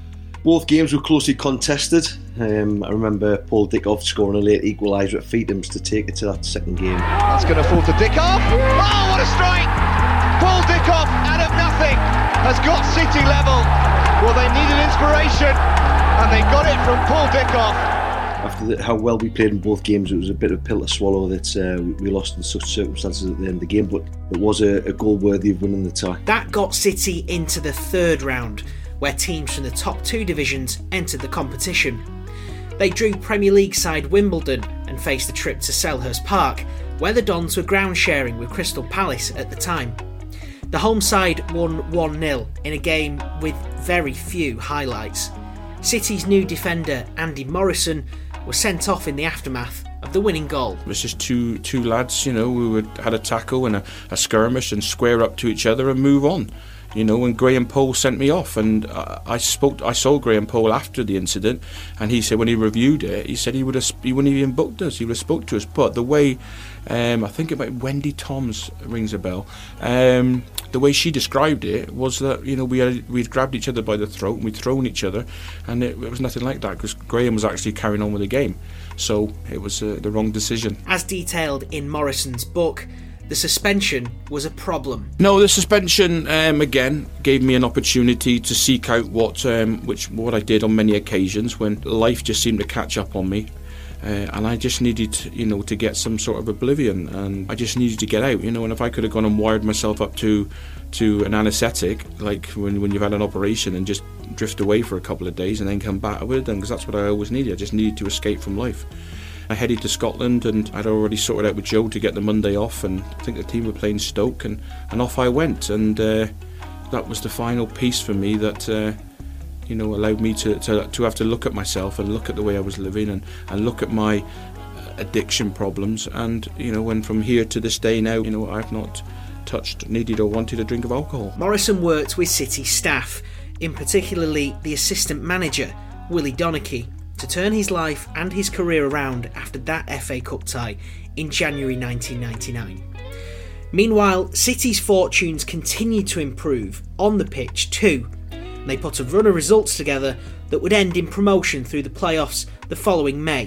Both games were closely contested. Um, I remember Paul Dickoff scoring a late equaliser at Feethams to take it to that second game. That's going to fall to Dickoff. Oh, what a strike! Paul Dickoff, out of nothing, has got City level. Well, they needed inspiration, and they got it from Paul Dickoff. After the, how well we played in both games, it was a bit of a pill to swallow that uh, we lost in such circumstances at the end of the game, but it was a, a goal worthy of winning the tie. That got City into the third round, where teams from the top two divisions entered the competition. They drew Premier League side Wimbledon and faced a trip to Selhurst Park, where the Dons were ground sharing with Crystal Palace at the time. The home side won one nil in a game with very few highlights. City's new defender Andy Morrison was sent off in the aftermath of the winning goal. It was just two two lads, you know, who had, had a tackle and a, a skirmish and square up to each other and move on. You know, and Graham Poll sent me off, and I, I spoke. I saw Graham Poll after the incident, and he said when he reviewed it, he said he would have, he wouldn't even booked us. He would have spoke to us. But the way, um, I think about Wendy Toms rings a bell. Um, the way she described it was that, you know, we had we'd grabbed each other by the throat and we'd thrown each other, and it, it was nothing like that because Graham was actually carrying on with the game. So it was uh, the wrong decision. As detailed in Morrison's book, the suspension was a problem. No, the suspension um, again gave me an opportunity to seek out what um, which what I did on many occasions when life just seemed to catch up on me, uh, and I just needed, you know, to get some sort of oblivion, and I just needed to get out, you know. And if I could have gone and wired myself up to to an anaesthetic, like when when you've had an operation, and just drift away for a couple of days and then come back, I would have done, because that's what I always needed. I just needed to escape from life. I headed to Scotland, and I'd already sorted out with Joe to get the Monday off, and I think the team were playing Stoke, and, and off I went, and uh, that was the final piece for me that uh, you know, allowed me to, to to have to look at myself and look at the way I was living, and, and look at my addiction problems, and you know, and from here to this day now, you know, I've not touched, needed or wanted a drink of alcohol. Morrison worked with City staff, in particularly the assistant manager, Willie Donachie, to turn his life and his career around after that F A Cup tie in January nineteen ninety-nine. Meanwhile, City's fortunes continued to improve on the pitch too. They put a run of results together that would end in promotion through the playoffs the following May.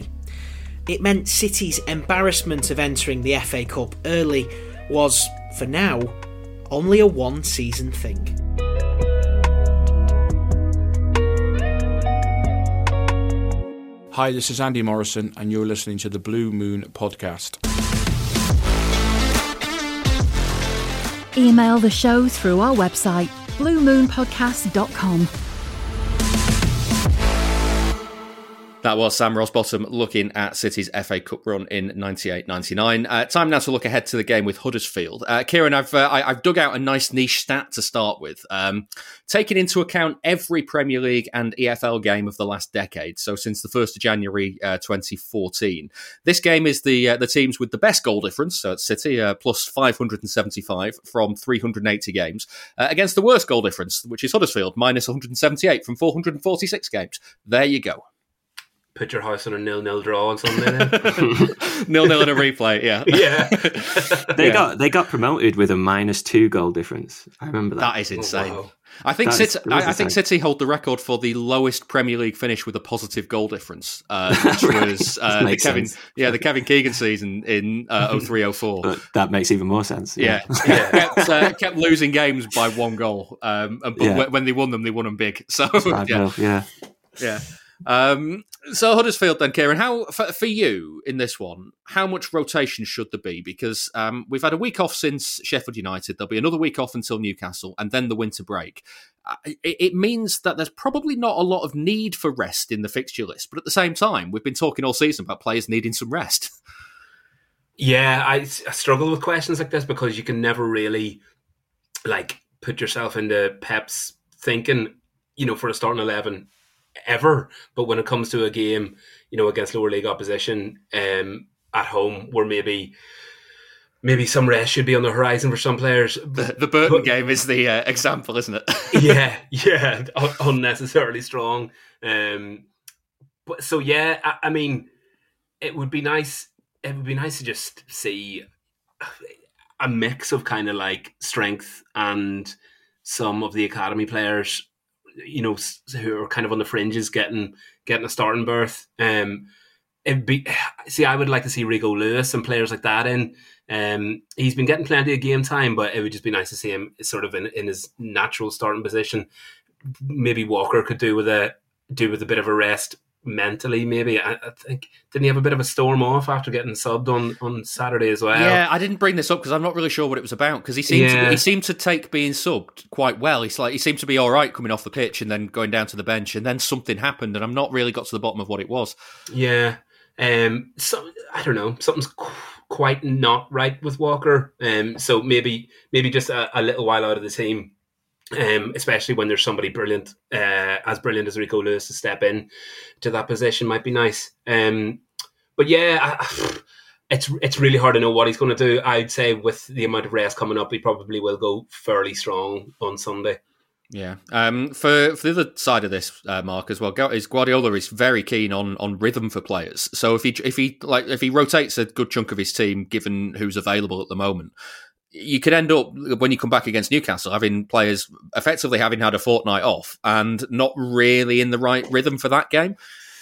It meant City's embarrassment of entering the F A Cup early was, for now, only a one-season thing. Hi, this is Andy Morrison, and you're listening to the Blue Moon Podcast. Email the show through our website, blue moon podcast dot com. That was Sam Rosbottom looking at City's F A Cup run in ninety-eight ninety-nine. Uh, time now to look ahead to the game with Huddersfield. Uh, Kieran, I've uh, I, I've dug out a nice niche stat to start with. Um, taking into account every Premier League and E F L game of the last decade, so since the first of January uh, twenty fourteen, this game is the uh, the teams with the best goal difference, so it's City, uh, plus five hundred seventy-five from three hundred eighty games, uh, against the worst goal difference, which is Huddersfield, minus one hundred seventy-eight from four hundred forty-six games. There you go. Put your house on a nil-nil draw or something. Nil-nil in a replay, yeah. Yeah. they yeah. got they got promoted with a minus two goal difference. I remember that. That is insane. Oh, wow. I think That City, is- I, I think City hold the record for the lowest Premier League finish with a positive goal difference, uh, which Right. was uh, That the makes Kevin, sense. yeah, the Kevin Keegan season in uh, oh three oh four. But that makes even more sense. Yeah, yeah. kept, uh, kept losing games by one goal, um, and, but Yeah. when they won them, they won them big. So Five yeah, nil, yeah. yeah. Um, so Huddersfield then, Kieran, how for, for you in this one, how much rotation should there be? Because um, we've had a week off since Sheffield United. There'll be another week off until Newcastle, and then the winter break. Uh, it, it means that there's probably not a lot of need for rest in the fixture list. But at the same time, we've been talking all season about players needing some rest. Yeah, I, I struggle with questions like this because you can never really like put yourself into Pep's thinking, you know, for a starting eleven ever. But when it comes to a game, you know, against lower league opposition um, at home, where maybe maybe some rest should be on the horizon for some players. The, the Burton But- game is the uh, example, isn't it? yeah, yeah, un- unnecessarily strong. Um, but so yeah, I, I mean, it would be nice. It would be nice to just see a mix of kind of like strength and some of the academy players you know, who are kind of on the fringes getting getting a starting berth. Um, it'd be see, I would like to see Rico Lewis and players like that in. Um, he's been getting plenty of game time, but it would just be nice to see him sort of in, in his natural starting position. Maybe Walker could do with a do with a bit of a rest mentally. Maybe I, I think didn't he have a bit of a storm off after getting subbed on, on Saturday as well? Yeah, I didn't bring this up because I'm not really sure what it was about. Because he seemed Yeah. to, he seemed to take being subbed quite well. He's like he seemed to be all right coming off the pitch and then going down to the bench, and then something happened, and I'm not really got to the bottom of what it was. Yeah, um, so I don't know. Something's qu- quite not right with Walker. Um, so maybe maybe just a, a little while out of the team. Um, especially when there's somebody brilliant, uh, as brilliant as Rico Lewis to step in to that position might be nice. Um, but yeah, I, it's it's really hard to know what he's going to do. I'd say with the amount of rest coming up, he probably will go fairly strong on Sunday. Yeah. Um, for for the other side of this, uh, Mark, as well, is Guardiola is very keen on on rhythm for players. So if he if he like if he rotates a good chunk of his team, given who's available at the moment, you could end up, when you come back against Newcastle, having players effectively having had a fortnight off and not really in the right rhythm for that game.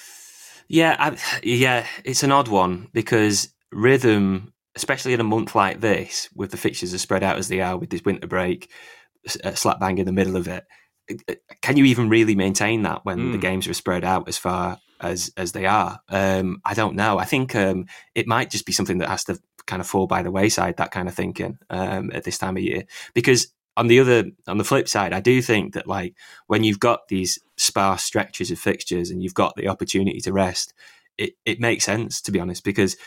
Yeah, I, yeah, it's an odd one because rhythm, especially in a month like this, with the fixtures as spread out as they are, with this winter break, uh, slap bang in the middle of it, can you even really maintain that when mm. the games are spread out as far as as they are? Um, I don't know. I think um, it might just be something that has to kind of fall by the wayside, that kind of thinking um, at this time of year. Because on the other, on the flip side, I do think that like when you've got these sparse stretches of fixtures and you've got the opportunity to rest, it, it makes sense, to be honest, because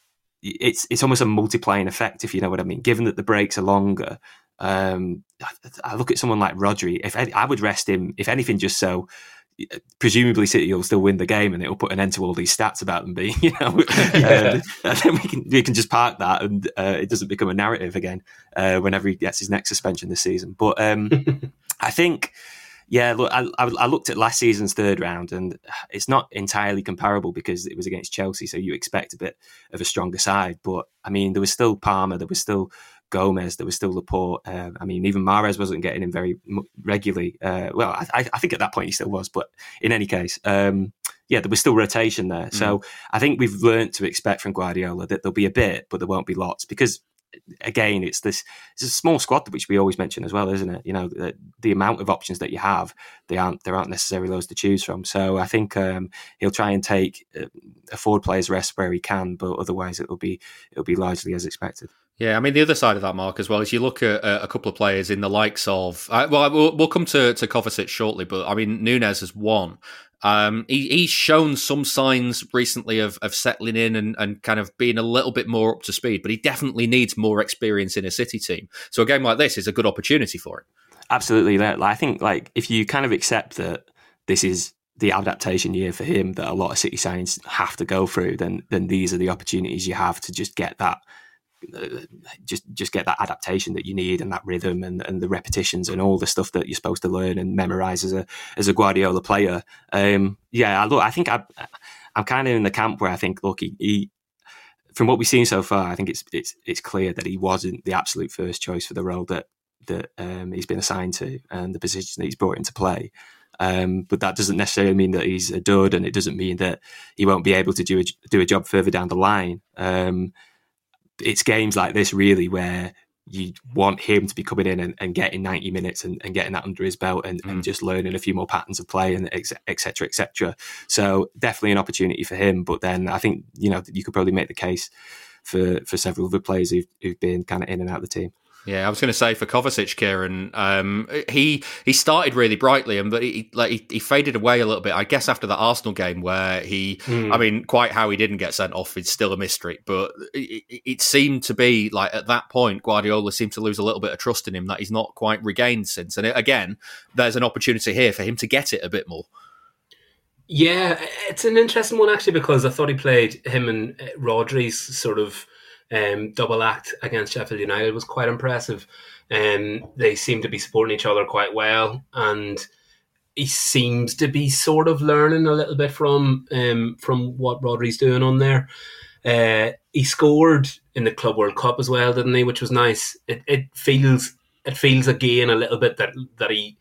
it's it's almost a multiplying effect, if you know what I mean. Given that the breaks are longer, um, I look at someone like Rodri. If I, I would rest him, if anything, just so presumably City will still win the game and it'll put an end to all these stats about them being, you know, yeah. uh, then we can we can just park that and uh, it doesn't become a narrative again uh, whenever he gets his next suspension this season. But um, I think, yeah, look, I, I looked at last season's third round and it's not entirely comparable because it was against Chelsea, so you expect a bit of a stronger side. But I mean, there was still Palmer, there was still Gomez, there was still Laporte. Uh, I mean, even Mahrez wasn't getting in very regularly. Uh, well, I, I think at that point he still was, but in any case, um, yeah, there was still rotation there. Mm. So I think we've learned to expect from Guardiola that there'll be a bit, but there won't be lots because, again, it's this it's a small squad, which we always mention as well, isn't it? You know, the, the amount of options that you have, they aren't there aren't necessarily loads to choose from. So I think um, he'll try and take uh, afford players rest where he can, but otherwise it'll be it'll be largely as expected. Yeah, I mean, the other side of that, Mark, as well, is you look at uh, a couple of players in the likes of... Uh, well, we'll, we'll come to, to Kovacic shortly, but, I mean, Nunez has won. Um, he, he's shown some signs recently of, of settling in and, and kind of being a little bit more up to speed, but he definitely needs more experience in a City team. So a game like this is a good opportunity for him. Absolutely. I think, like, if you kind of accept that this is the adaptation year for him that a lot of City signings have to go through, then then these are the opportunities you have to just get that Uh, just just get that adaptation that you need and that rhythm and, and the repetitions and all the stuff that you're supposed to learn and memorize as a as a Guardiola player. Um, yeah, I look, I think I, I'm kind of in the camp where I think, look, he, he from what we've seen so far, I think it's it's it's clear that he wasn't the absolute first choice for the role that that um, he's been assigned to and the position that he's brought into play. Um, but that doesn't necessarily mean that he's a dud, and it doesn't mean that he won't be able to do a, do a job further down the line. Um, It's games like this, really, where you want him to be coming in and, and getting ninety minutes and, and getting that under his belt and, mm. and just learning a few more patterns of play and et cetera, et cetera. So definitely an opportunity for him. But then I think, you know, you could probably make the case for, for several other players who've, who've been kind of in and out of the team. Yeah, I was going to say for Kovacic, Kieran, um, he he started really brightly, and but he like he, he faded away a little bit. I guess after that Arsenal game where he, mm. I mean, quite how he didn't get sent off is still a mystery. But it, it seemed to be like at that point, Guardiola seemed to lose a little bit of trust in him that he's not quite regained since. And it, again, there's an opportunity here for him to get it a bit more. Yeah, it's an interesting one actually because I thought he played him and Rodri's sort of Um, double act against Sheffield United was quite impressive. Um, they seem to be supporting each other quite well, and he seems to be sort of learning a little bit from um, from what Rodri's doing on there. Uh, he scored in the Club World Cup as well, didn't he? Which was nice. It it feels it feels again a little bit that that he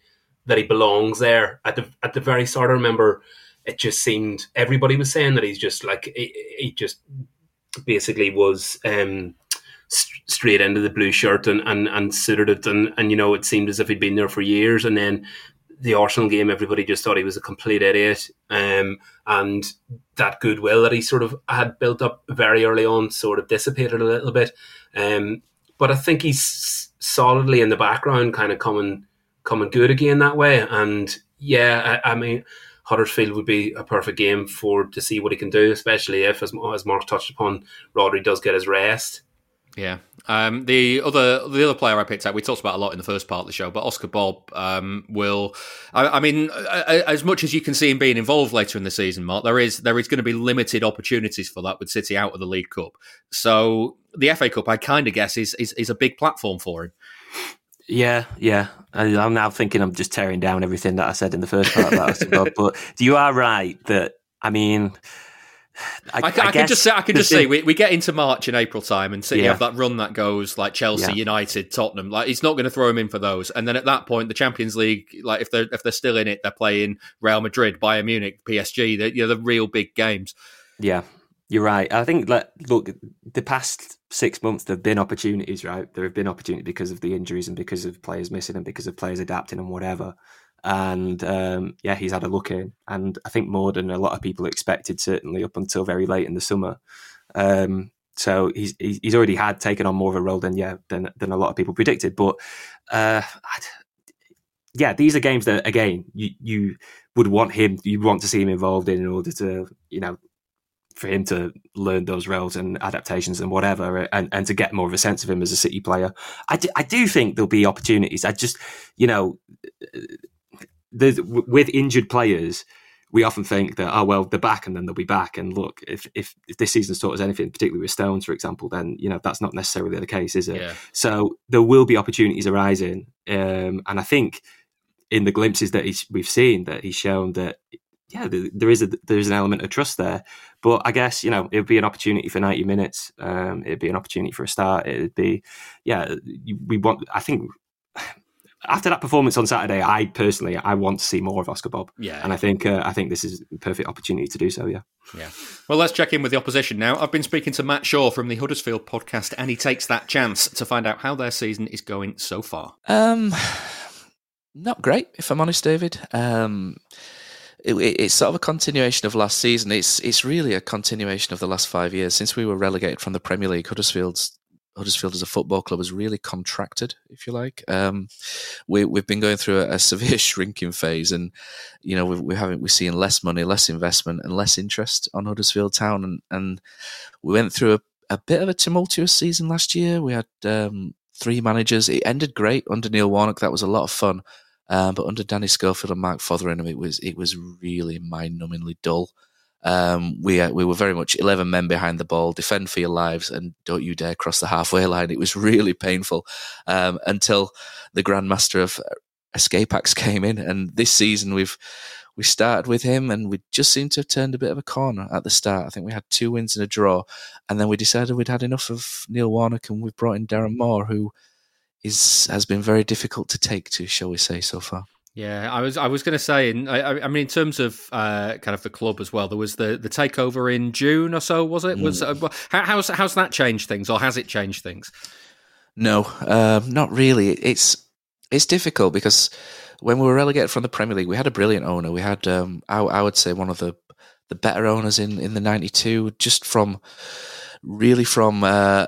that he belongs there. At the at the very start, I remember it just seemed everybody was saying that he's just like he, he just basically was um, st- straight into the blue shirt and, and, and suited it, and, and you know it seemed as if he'd been there for years. And then the Arsenal game, everybody just thought he was a complete idiot, um, and that goodwill that he sort of had built up very early on sort of dissipated a little bit. Um, but I think he's solidly in the background, kind of coming coming good again that way. And yeah, I, I mean, Huddersfield would be a perfect game for to see what he can do, especially if, as, as Mark touched upon, Rodri does get his rest. Yeah. Um, the other the other player I picked out, we talked about a lot in the first part of the show, but Oscar Bobb um, will. I, I mean, as much as you can see him being involved later in the season, Mark, there is there is going to be limited opportunities for that with City out of the League Cup. So the F A Cup, I kind of guess, is, is is a big platform for him. Yeah, yeah. I'm now thinking I'm just tearing down everything that I said in the first part about Oscar Bobb, but you are right that I mean. I, I, I, I can just say, I can just thing, say, we, we get into March and April time, and City yeah. have that run that goes like Chelsea, yeah. United, Tottenham. Like he's not going to throw him in for those. And then at that point, the Champions League, like if they're if they're still in it, they're playing Real Madrid, Bayern Munich, P S G. They're, you know, the real big games. Yeah, you're right. I think like, look, the past six months there have been opportunities, right? There have been opportunities because of the injuries and because of players missing and because of players adapting and whatever. And um, yeah, he's had a look in, and I think more than a lot of people expected, certainly up until very late in the summer. Um, so he's he's already had taken on more of a role than yeah than than a lot of people predicted. But uh, yeah, these are games that again you you would want him, you want to see him involved in in order to you know for him to learn those roles and adaptations and whatever, and, and to get more of a sense of him as a City player. I do, I do think there'll be opportunities. I just you know. The, with injured players, we often think that, oh, well, they're back and then they'll be back. And look, if, if, if this season's taught us anything, particularly with Stones, for example, then, you know, that's not necessarily the case, is it? Yeah. So there will be opportunities arising. Um, and I think in the glimpses that he's, we've seen, that he's shown that, yeah, there, there is a, there's an element of trust there. But I guess, you know, it would be an opportunity for ninety minutes. Um, it'd be an opportunity for a start. It'd be, yeah, we want, I think... After that performance on Saturday, I personally I want to see more of Oscar Bobb. Yeah, and I think uh, I think this is a perfect opportunity to do so. Yeah, yeah. Well, let's check in with the opposition now. I've been speaking to Matt Shaw from the Huddersfield podcast, and he takes that chance to find out how their season is going so far. Um, not great, if I'm honest, David. Um, it, it, it's sort of a continuation of last season. It's it's really a continuation of the last five years since we were relegated from the Premier League. Huddersfield's Huddersfield as a football club has really contracted, if you like. Um, we, we've been going through a, a severe shrinking phase, and you know we, we haven't we're seeing less money, less investment, and less interest on Huddersfield Town. And, and we went through a, a bit of a tumultuous season last year. We had um, three managers. It ended great under Neil Warnock. That was a lot of fun. Um, but under Danny Schofield and Mark Fotheringham, it was it was really mind-numbingly dull. Um, we uh, we were very much eleven men behind the ball, defend for your lives, and don't you dare cross the halfway line. It was really painful um, until the Grandmaster of Escape Acts came in, and this season we've we started with him, and we just seemed to have turned a bit of a corner at the start. I think we had two wins and a draw, and then we decided we'd had enough of Neil Warnock, and we've brought in Darren Moore, who is has been very difficult to take to, shall we say, so far. Yeah, I was I was going to say, in, I, I mean, in terms of uh, kind of the club as well, there was the, the takeover in June or so, was it? Mm. Was uh, how, how's how's that changed things, or has it changed things? No, um, not really. It's it's difficult because when we were relegated from the Premier League, we had a brilliant owner. We had, um, I, I would say, one of the, the better owners in, in the ninety-two, just from really from uh,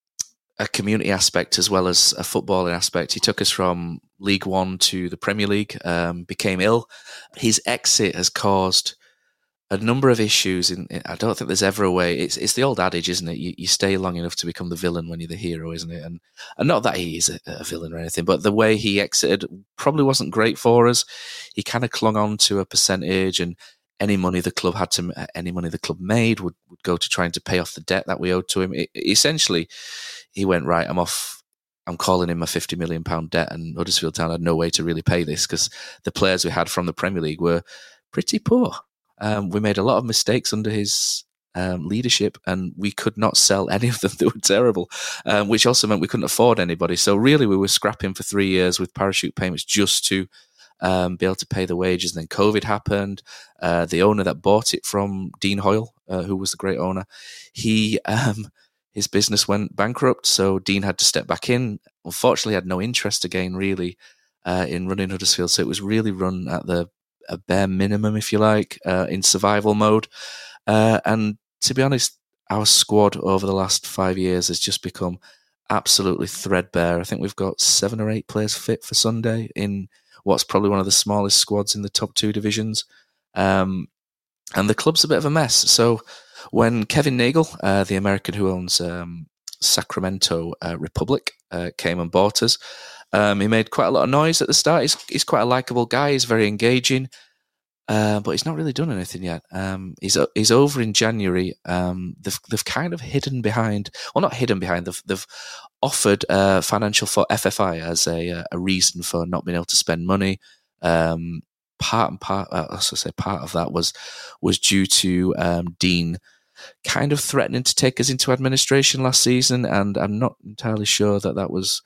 a community aspect as well as a footballing aspect. He took us from League One to the Premier League, um, became ill. His exit has caused a number of issues. In, in I don't think there's ever a way. It's it's the old adage, isn't it? You, you stay long enough to become the villain when you're the hero, isn't it? And and not that he is a, a villain or anything, but the way he exited probably wasn't great for us. He kind of clung on to a percentage, and any money the club had to, any money the club made would, would go to trying to pay off the debt that we owed to him. It, essentially, he went, right, I'm off. I'm calling in my fifty million pounds debt, and Huddersfield Town had no way to really pay this because the players we had from the Premier League were pretty poor. Um, we made a lot of mistakes under his um, leadership, and we could not sell any of them. They were terrible, um, which also meant we couldn't afford anybody. So really, we were scrapping for three years with parachute payments just to um, be able to pay the wages. And then COVID happened. Uh, the owner that bought it from Dean Hoyle, uh, who was the great owner, he um, his business went bankrupt, so Dean had to step back in. Unfortunately, had no interest again, really, uh, in running Huddersfield. So it was really run at the a bare minimum, if you like, uh, in survival mode. Uh, and to be honest, our squad over the last five years has just become absolutely threadbare. I think we've got seven or eight players fit for Sunday in what's probably one of the smallest squads in the top two divisions. Um, and the club's a bit of a mess. So when Kevin Nagel, uh, the American who owns um, Sacramento uh, Republic, uh, came and bought us, um, he made quite a lot of noise at the start. He's, he's quite a likeable guy. He's very engaging. Uh, but he's not really done anything yet. Um, he's he's over in January. Um, they've they've kind of hidden behind, well, not hidden behind. They've they've offered uh, financial for F F I as a a reason for not being able to spend money. Um, part and part, uh, I should say, part of that was was due to um, Dean kind of threatening to take us into administration last season, and I'm not entirely sure that that was.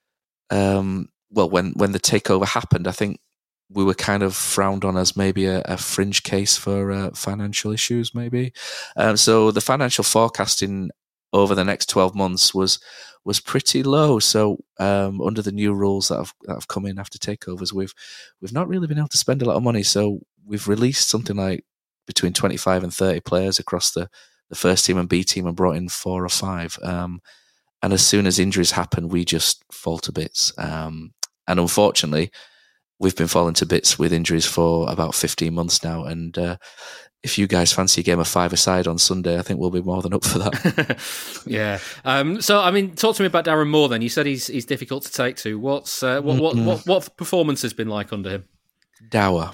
Um, well, when when the takeover happened, I think we were kind of frowned on as maybe a, a fringe case for uh, financial issues, maybe. Um, so the financial forecasting over the next twelve months was was pretty low. So um, under the new rules that have, that have come in after takeovers, we've we've not really been able to spend a lot of money. So we've released something like between twenty-five and thirty players across the, the first team and B team and brought in four or five. Um, and as soon as injuries happen, we just fall to bits. Um, and unfortunately, we've been falling to bits with injuries for about fifteen months now. And uh, if you guys fancy a game of five-a-side on Sunday, I think we'll be more than up for that. yeah. Um, so, I mean, talk to me about Darren Moore then. You said he's he's difficult to take to. What's uh, what, what, what, what performance has been like under him? Dour.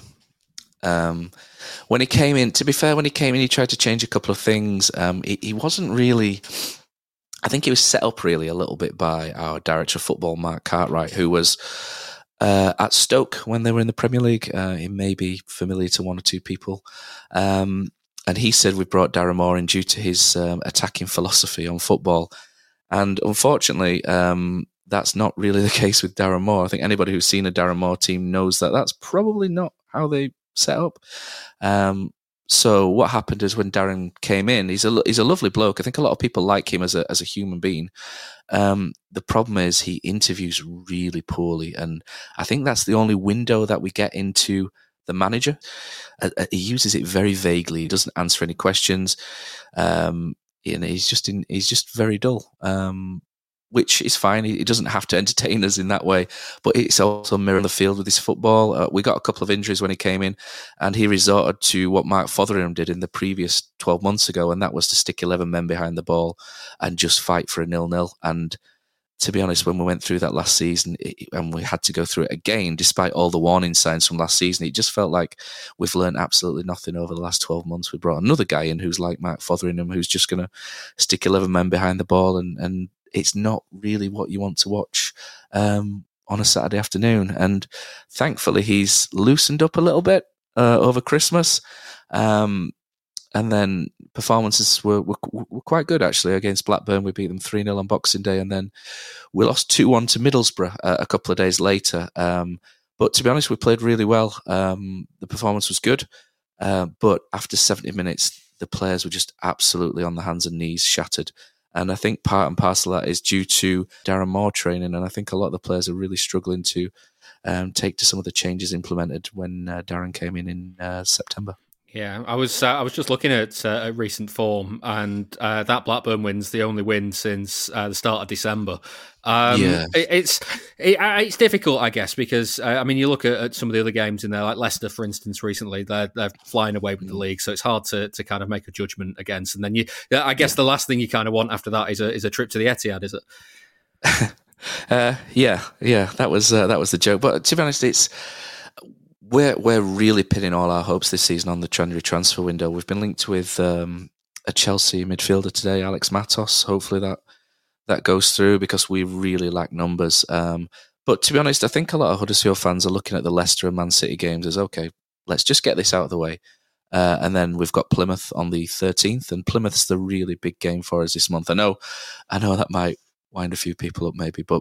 Um, when he came in, to be fair, when he came in, he tried to change a couple of things. Um, he, he wasn't really... I think he was set up really a little bit by our director of football, Mark Cartwright, who was... Uh, at Stoke when they were in the Premier League. Uh, he may be familiar to one or two people. Um, and he said we brought Darren Moore in due to his um, attacking philosophy on football. And unfortunately, um, that's not really the case with Darren Moore. I think anybody who's seen a Darren Moore team knows that that's probably not how they set up. Um, so what happened is when Darren came in, he's a he's a lovely bloke. I think a lot of people like him as a as a human being. Um, the problem is he interviews really poorly, and I think that's the only window that we get into the manager. Uh, he uses it very vaguely. He doesn't answer any questions. Um, and he's just in, he's just very dull. Um, which is fine. He doesn't have to entertain us in that way, but it's also mirroring the field with his football. Uh, we got a couple of injuries when he came in, and he resorted to what Mark Fotheringham did in the previous twelve months ago, and that was to stick eleven men behind the ball and just fight for a nil-nil. And to be honest, when we went through that last season, it, and we had to go through it again, despite all the warning signs from last season, it just felt like we've learned absolutely nothing over the last twelve months. We brought another guy in who's like Mark Fotheringham, who's just going to stick eleven men behind the ball, and, and it's not really what you want to watch um, on a Saturday afternoon. And thankfully, he's loosened up a little bit uh, over Christmas. Um, and then performances were, were were quite good, actually. Against Blackburn, we beat them three nil on Boxing Day, and then we lost two one to Middlesbrough uh, a couple of days later. Um, but to be honest, we played really well. Um, the performance was good. Uh, but after seventy minutes, the players were just absolutely on the hands and knees, shattered. And I think part and parcel of that is due to Darren Moore training. And I think a lot of the players are really struggling to um, take to some of the changes implemented when uh, Darren came in in uh, September. Yeah, I was uh, I was just looking at, uh, at recent form, and uh, that Blackburn win's the only win since uh, the start of December. Um, yeah, it, it's it, it's difficult, I guess, because uh, I mean, you look at, at some of the other games in there, like Leicester, for instance. Recently, they're they're flying away with the league, so it's hard to, to kind of make a judgment against. And then you, I guess, the last thing you kind of want after that is a is a trip to the Etihad, is it? uh, yeah, yeah, that was uh, that was the joke. But to be honest, it's. We're we're really pinning all our hopes this season on the January transfer window. We've been linked with um, a Chelsea midfielder today, Alex Matos. Hopefully that that goes through because we really lack numbers. Um, but to be honest, I think a lot of Huddersfield fans are looking at the Leicester and Man City games as, okay, let's just get this out of the way. Uh, and then we've got Plymouth on the thirteenth, and Plymouth's the really big game for us this month. I know, I know that might wind a few people up maybe, but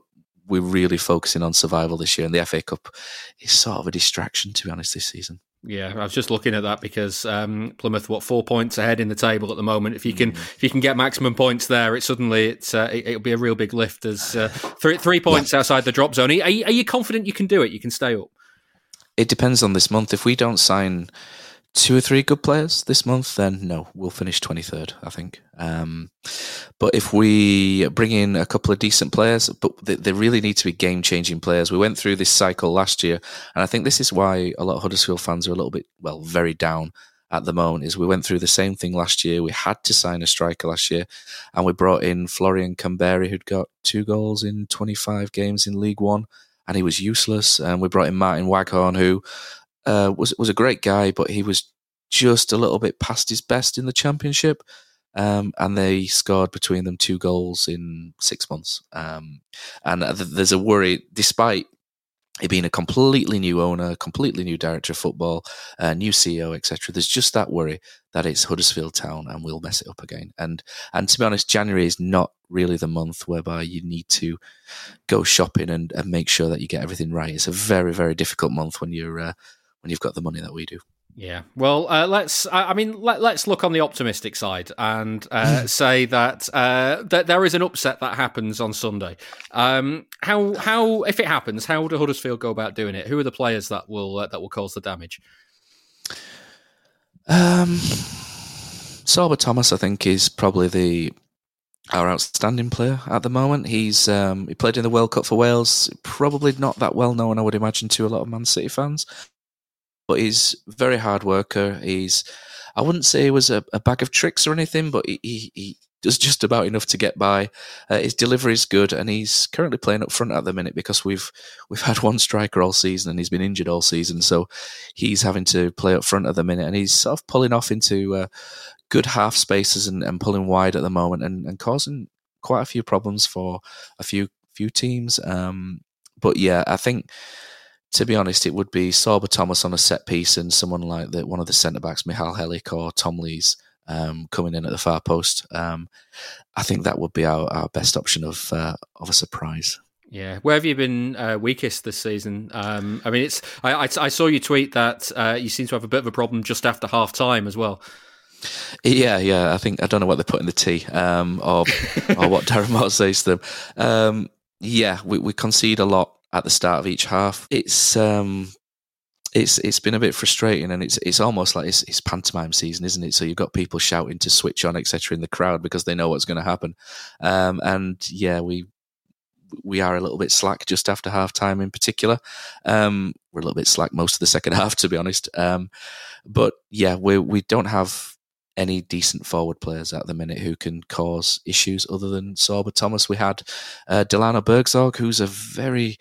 we're really focusing on survival this year, and the F A Cup is sort of a distraction, to be honest, this season. Yeah, I was just looking at that because um, Plymouth, what, four points ahead in the table at the moment. If you can, mm. if you can get maximum points there, it suddenly it's uh, it, it'll be a real big lift. As uh, three three points yeah. outside the drop zone. Are you, are you confident you can do it? You can stay up? It depends on this month. If we don't sign two or three good players this month, then no, we'll finish twenty-third, I think. Um, but if we bring in a couple of decent players, but they, they really need to be game-changing players. We went through this cycle last year, and I think this is why a lot of Huddersfield fans are a little bit, well, very down at the moment, is we went through the same thing last year. We had to sign a striker last year, and we brought in Florian Kamberi, who'd got two goals in twenty-five games in League One, and he was useless. And we brought in Martin Waghorn, who Uh, was was a great guy, but he was just a little bit past his best in the Championship, um, and they scored between them two goals in six months. Um, and th- there's a worry, despite it being a completely new owner, completely new director of football, uh, new C E O, et cetera. There's just that worry that it's Huddersfield Town and we'll mess it up again. And and to be honest, January is not really the month whereby you need to go shopping and, and make sure that you get everything right. It's a very, very difficult month when you're uh, when you've got the money that we do. Yeah, well, uh, let's. I mean, let, let's look on the optimistic side and uh, say that uh, that there is an upset that happens on Sunday. Um, how how if it happens, how do Huddersfield go about doing it? Who are the players that will uh, that will cause the damage? Um, Sorba Thomas, I think, is probably the our outstanding player at the moment. He's um, he played in the World Cup for Wales. Probably not that well known, I would imagine, to a lot of Man City fans. But he's a very hard worker. He's, I wouldn't say he was a, a bag of tricks or anything, but he, he, he does just about enough to get by. Uh, his delivery is good, and he's currently playing up front at the minute because we've we've had one striker all season, and he's been injured all season, so he's having to play up front at the minute, and he's sort of pulling off into uh, good half spaces and, and pulling wide at the moment, and, and causing quite a few problems for a few few teams. Um, but yeah, I think, to be honest, it would be Sorba Thomas on a set piece and someone like the, one of the centre-backs, Michal Helik or Tom Lees, um, coming in at the far post. Um, I think that would be our, our best option of uh, of a surprise. Yeah, where have you been uh, weakest this season? Um, I mean, it's I, I, I saw you tweet that uh, you seem to have a bit of a problem just after half time as well. Yeah, yeah. I think I don't know what they put in the tea, um, or or what Darren Moore says to them. Um, yeah, we, we concede a lot at the start of each half. It's um, it's it's been a bit frustrating, and it's it's almost like it's, it's pantomime season, isn't it? So you've got people shouting to switch on, et cetera, in the crowd because they know what's going to happen. Um, and yeah, we we are a little bit slack just after half time in particular. Um, we're a little bit slack most of the second half, to be honest. Um, but yeah, we we don't have any decent forward players at the minute who can cause issues other than Sorba Thomas. We had uh, Delano Bergzorg, who's a very,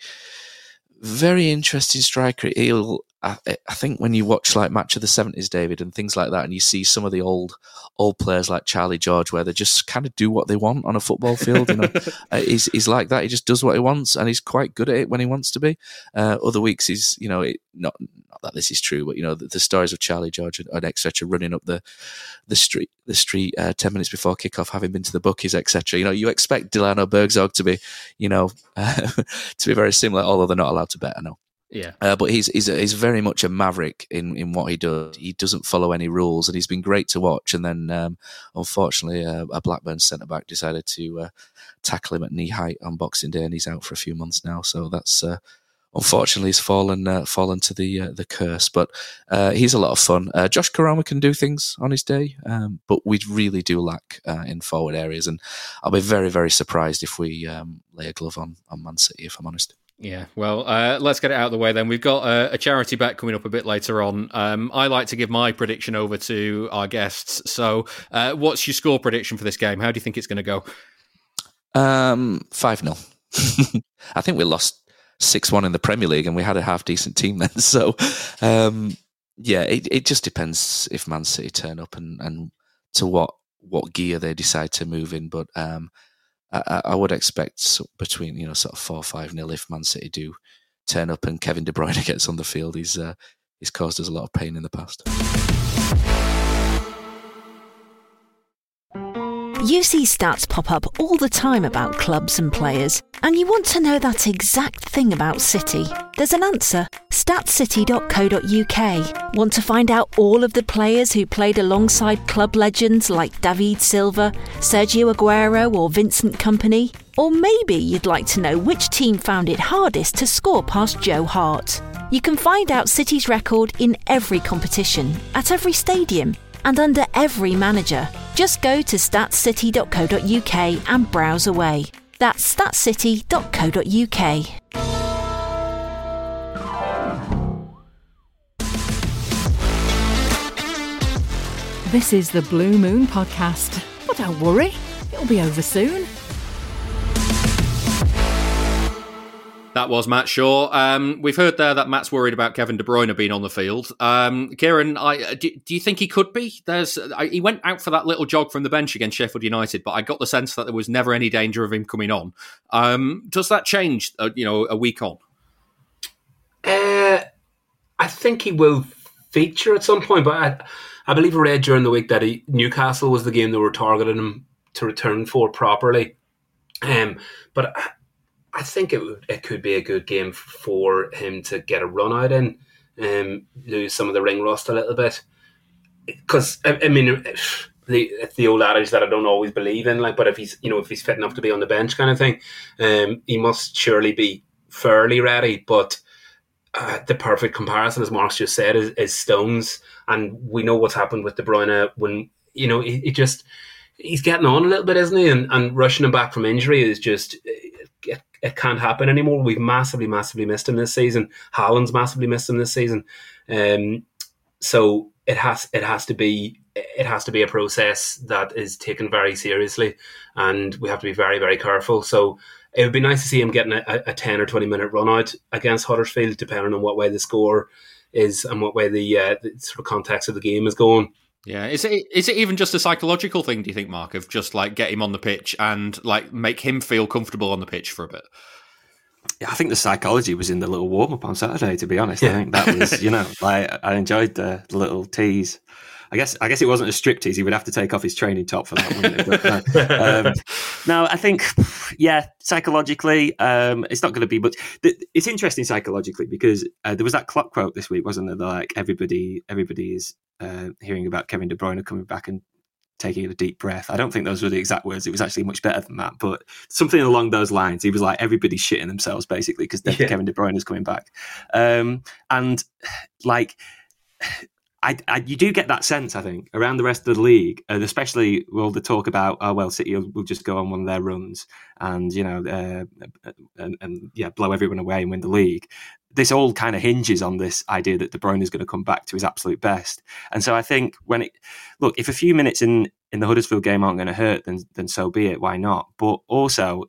very interesting striker. He'll, I, I think when you watch like Match of the seventies, David, and things like that, and you see some of the old old players like Charlie George, where they just kind of do what they want on a football field. You know, uh, he's he's like that. He just does what he wants, and he's quite good at it when he wants to be. Uh, other weeks, he's you know it, not not that this is true, but you know the, the stories of Charlie George and, and et cetera running up the the street the street uh, ten minutes before kickoff, having been to the bookies, et cetera. You know, you expect Delano Bergzorg to be, you know, uh, to be very similar, although they're not allowed to bet. I know. Yeah, uh, but he's he's he's very much a maverick in, in what he does. He doesn't follow any rules, and he's been great to watch. And then, um, unfortunately, uh, a Blackburn centre back decided to uh, tackle him at knee height on Boxing Day, and he's out for a few months now. So that's uh, unfortunately he's fallen uh, fallen to the uh, the curse. But uh, he's a lot of fun. Uh, Josh Koroma can do things on his day, um, but we really do lack uh, in forward areas. And I'll be very very surprised if we um, lay a glove on on Man City, if I'm honest. Yeah, well, uh, let's get it out of the way then. We've got a, a charity bet coming up a bit later on. Um, I like to give my prediction over to our guests. So uh, what's your score prediction for this game? How do you think it's going to go? Um, five nil. I think we lost six one in the Premier League and we had a half-decent team then. So, um, yeah, it, it just depends if Man City turn up and, and to what, what gear they decide to move in. But um I, I would expect between, you know, sort of four or five nil if Man City do turn up and Kevin De Bruyne gets on the field. He's uh, he's caused us a lot of pain in the past. You see stats pop up all the time about clubs and players, and you want to know that exact thing about City. There's an answer. stat city dot co dot uk. Want to find out all of the players who played alongside club legends like David Silva, Sergio Aguero or Vincent Kompany? Or maybe you'd like to know which team found it hardest to score past Joe Hart. You can find out City's record in every competition, at every stadium, and under every manager. Just go to stat city dot co dot uk and browse away. That's stat city dot co dot uk. This is the Blue Moon Podcast. But don't worry, it'll be over soon. That was Matt Shaw. Um, we've heard there that Matt's worried about Kevin De Bruyne being on the field. Um, Kieran, I, do, do you think he could be? There's, I, he went out for that little jog from the bench against Sheffield United, but I got the sense that there was never any danger of him coming on. Um, does that change, uh, you know, a week on? Uh, I think he will feature at some point, but I, I believe I read during the week that he, Newcastle was the game they were targeting him to return for properly. Um, but I, I think it would, it could be a good game for him to get a run out in, um, lose some of the ring rust a little bit. Because I, I mean, the it's the old adage that I don't always believe in. Like, but if he's you know if he's fit enough to be on the bench, kind of thing, um, he must surely be fairly ready. But uh, the perfect comparison, as Mark's just said, is, is Stones, and we know what's happened with De Bruyne when you know he, he just he's getting on a little bit, isn't he? And and rushing him back from injury is just. It, it can't happen anymore. We've massively, massively missed him this season. Haaland's massively missed him this season. Um, so it has it has to be it has to be a process that is taken very seriously, and we have to be very, very careful. So it would be nice to see him getting a, a ten or twenty minute run out against Huddersfield, depending on what way the score is and what way the, uh, the sort of context of the game is going. Yeah, is it is it even just a psychological thing, do you think, Mark, of just like get him on the pitch and like make him feel comfortable on the pitch for a bit? Yeah, I think the psychology was in the little warm up on Saturday, to be honest. Yeah. I think that was, you know, like I enjoyed the, the little tease. I guess I guess it wasn't a strict tease. He would have to take off his training top for that, wouldn't it? But, no. Um, no, I think, yeah, psychologically, um, it's not going to be much. It's interesting psychologically because uh, there was that Klopp quote this week, wasn't there? That, like everybody, everybody is uh, hearing about Kevin De Bruyne coming back and taking a deep breath. I don't think those were the exact words. It was actually much better than that, but something along those lines. He was like, everybody's shitting themselves basically because yeah. Kevin De Bruyne is coming back, um, and like. I, I, you do get that sense, I think, around the rest of the league, and especially all the talk about, oh, well, City will, will just go on one of their runs and, you know, uh, and, and, yeah, blow everyone away and win the league. This all kind of hinges on this idea that De Bruyne is going to come back to his absolute best. And so I think when it, look, if a few minutes in, in the Huddersfield game aren't going to hurt, then then so be it, why not? But also,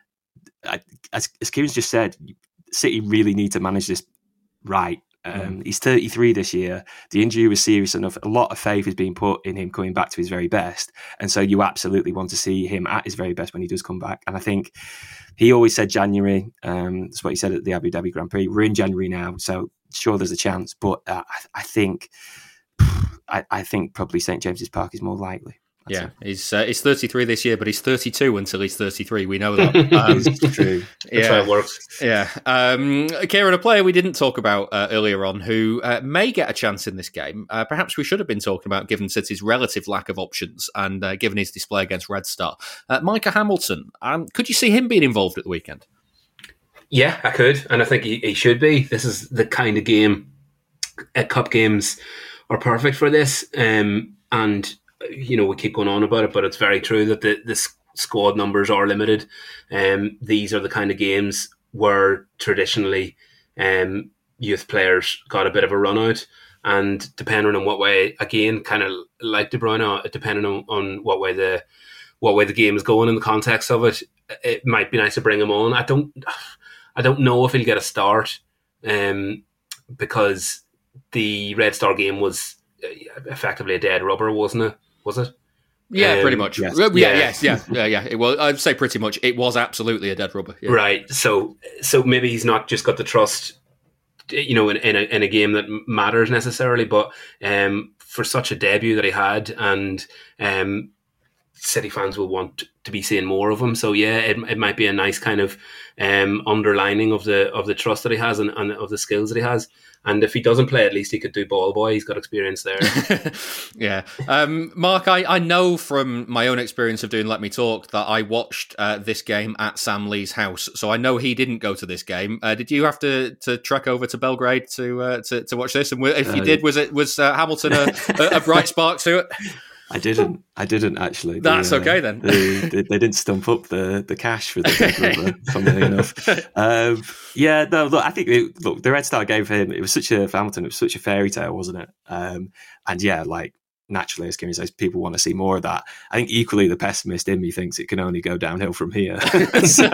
as, as Kieran's just said, City really need to manage this right. Um, mm. He's thirty-three this year. The injury was serious enough. A lot of faith is being put in him coming back to his very best. And so you absolutely want to see him at his very best when he does come back. And I think he always said January. Um, that's what he said at the Abu Dhabi Grand Prix. We're in January now, so sure there's a chance. But uh, I, I think I, I think probably Saint James's Park is more likely. That's yeah, it. he's uh, he's thirty-three this year, but he's thirty-two until he's thirty-three. We know that. Um, it's true. That's yeah, how it works. Yeah. Um, Kieran, a player we didn't talk about uh, earlier on who uh, may get a chance in this game. Uh, perhaps we should have been talking about given City's relative lack of options and uh, given his display against Red Star. Uh, Micah Hamilton, um, could you see him being involved at the weekend? Yeah, I could. And I think he, he should be. This is the kind of game, uh, cup games are perfect for this. Um, and you know, we keep going on about it, but it's very true that the, the squad numbers are limited. Um, these are the kind of games where traditionally um, youth players got a bit of a run out. And depending on what way, again, kind of like De Bruyne, depending on, on what way the what way the game is going in the context of it, it might be nice to bring him on. I don't, I don't know if he'll get a start, um, because the Red Star game was effectively a dead rubber, wasn't it? Was it? Yeah, um, pretty much. Yes. Yeah, Yeah. yes, yeah, yeah, yeah. It was, I'd say pretty much. It was absolutely a dead rubber. Yeah. Right. So, so maybe he's not just got the trust, you know, in, in, a, in a game that matters necessarily, but um, for such a debut that he had, and um, City fans will want to be seeing more of him. So yeah, it, it might be a nice kind of um, underlining of the of the trust that he has and, and of the skills that he has. And if he doesn't play, at least he could do ball boy. He's got experience there. yeah. Um, Mark, I, I know from my own experience of doing Let Me Talk that I watched uh, this game at Sam Lee's house. So I know he didn't go to this game. Uh, did you have to, to trek over to Belgrade to, uh, to to watch this? And if you uh, did, was it was uh, Hamilton a, a, a bright spark to it? I didn't. I didn't actually. That's they, uh, okay then. they, they, they didn't stump up the, the cash for the Big Brother, funnily enough. Um, yeah, no. Look, I think it, look the Red Star game for him. It was such a for Hamilton. It was such a fairy tale, wasn't it? Um, and yeah, like naturally, as Kieran says, people want to see more of that. I think equally, the pessimist in me thinks it can only go downhill from here. so,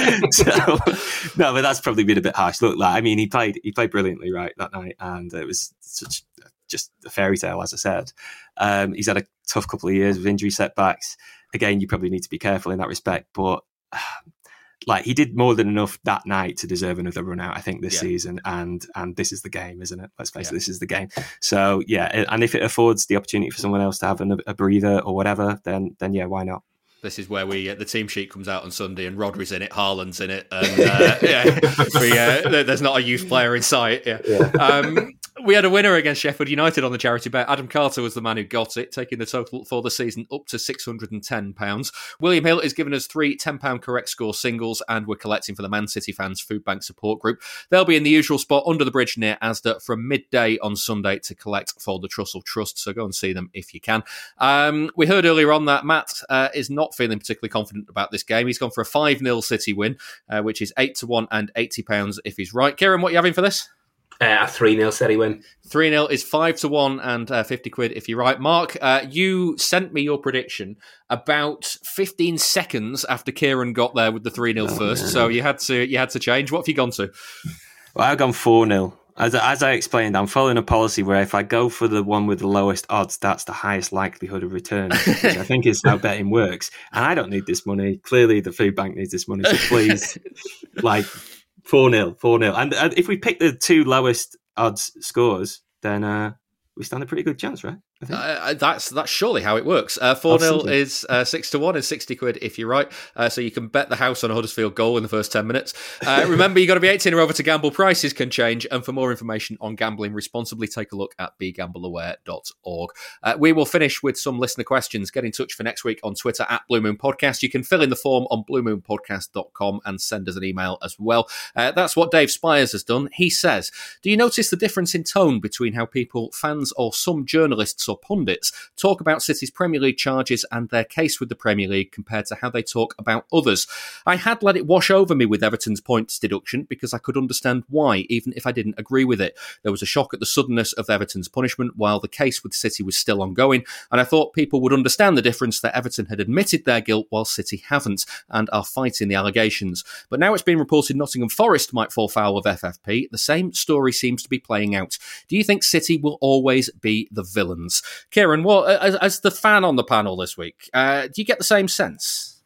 so, no, but that's probably been a bit harsh. Look, like I mean, he played he played brilliantly right that night, and it was such. Just a fairy tale, as I said. Um, he's had a tough couple of years with injury setbacks. Again, you probably need to be careful in that respect, but uh, like he did more than enough that night to deserve another run out, I think, this yeah. season. And and this is the game, isn't it? Let's face yeah. it, this is the game. So yeah, and if it affords the opportunity for someone else to have a, a breather or whatever, then then yeah, why not? This is where we uh, the team sheet comes out on Sunday and Rodri's in it, Haaland's in it, and uh, yeah, we, uh, there's not a youth player in sight. Yeah. yeah. Um, we had a winner against Sheffield United on the charity bet. Adam Carter was the man who got it, taking the total for the season up to six hundred ten pounds. William Hill has given us three ten pound correct score singles, and we're collecting for the Man City Fans Food Bank Support Group. They'll be in the usual spot under the bridge near Asda from midday on Sunday to collect for the Trussell Trust, so go and see them if you can. Um, we heard earlier on that Matt uh, is not feeling particularly confident about this game. He's gone for a five nil City win, uh, which is eight to one and eighty pounds if he's right. Kieran, what are you having for this? Uh, a three nil City win. three nil is five to one and uh, fifty quid if you're right. Mark, uh, you sent me your prediction about fifteen seconds after Kieran got there with the three nil oh, first, man. so you had to you had to change. What have you gone to? Well, I've gone four nil. As, as I explained, I'm following a policy where if I go for the one with the lowest odds, that's the highest likelihood of return, which I think is how betting works. And I don't need this money. Clearly, the food bank needs this money. So please, like, four nil, four nil. And, and if we pick the two lowest odds scores, then uh, we stand a pretty good chance, right? I think. Uh, that's that's surely how it works. Uh, four nil is uh, six to one and sixty quid if you're right. Uh, so you can bet the house on a Huddersfield goal in the first ten minutes. Uh, remember, you've got to be eighteen or over to gamble. Prices can change. And for more information on gambling responsibly, take a look at be gamble aware dot org. Uh, we will finish with some listener questions. Get in touch for next week on Twitter at Blue Moon Podcast. You can fill in the form on blue moon podcast dot com and send us an email as well. Uh, that's what Dave Spires has done. He says, do you notice the difference in tone between how people, fans or some journalists or pundits talk about City's Premier League charges and their case with the Premier League compared to how they talk about others? I had let it wash over me with Everton's points deduction because I could understand why, even if I didn't agree with it. There was a shock at the suddenness of Everton's punishment while the case with City was still ongoing, and I thought people would understand the difference that Everton had admitted their guilt while City haven't and are fighting the allegations. But now it's been reported Nottingham Forest might fall foul of F F P. The same story seems to be playing out. Do you think City will always be the villains? Kieran, well, as, as the fan on the panel this week, uh, do you get the same sense?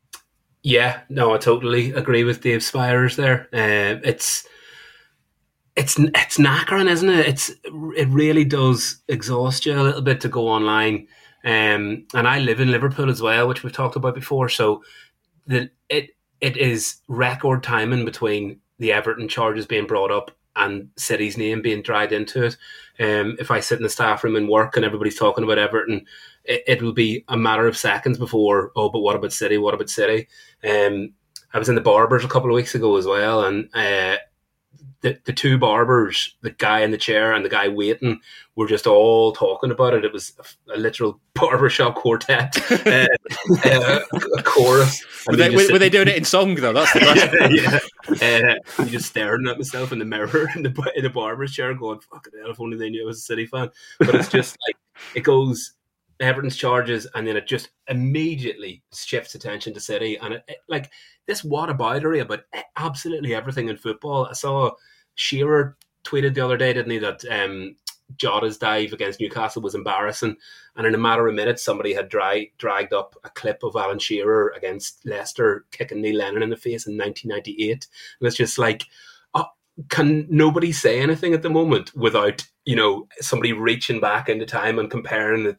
Yeah, no, I totally agree with Dave Spires there. Uh, it's it's it's knackering, isn't it? It's it really does exhaust you a little bit to go online. Um, and I live in Liverpool as well, which we've talked about before. So the it it is record timing between the Everton charges being brought up and City's name being dragged into it. Um, if I sit in the staff room and work and everybody's talking about Everton, it, it will be a matter of seconds before, oh, but what about City? What about City? Um, I was in the Barbers a couple of weeks ago as well, and uh, the, the two barbers, the guy in the chair and the guy waiting, were just all talking about it. It was a, a literal barbershop quartet, uh, uh, a chorus. Were they, were, were they doing it in song, though? That's the question. yeah, yeah. Uh, I'm just staring at myself in the mirror in the, in the barber's chair going, fucking hell, if only they knew I was a City fan. But it's just like, it goes Everton's charges, and then it just immediately shifts attention to City. And it, it, like this whataboutery about absolutely everything in football. I saw Shearer tweeted the other day, didn't he, that um, Jota's dive against Newcastle was embarrassing, and in a matter of minutes somebody had dry, dragged up a clip of Alan Shearer against Leicester kicking Neil Lennon in the face in nineteen ninety-eight, and it's just like, oh, can nobody say anything at the moment without, you know, somebody reaching back into time and comparing it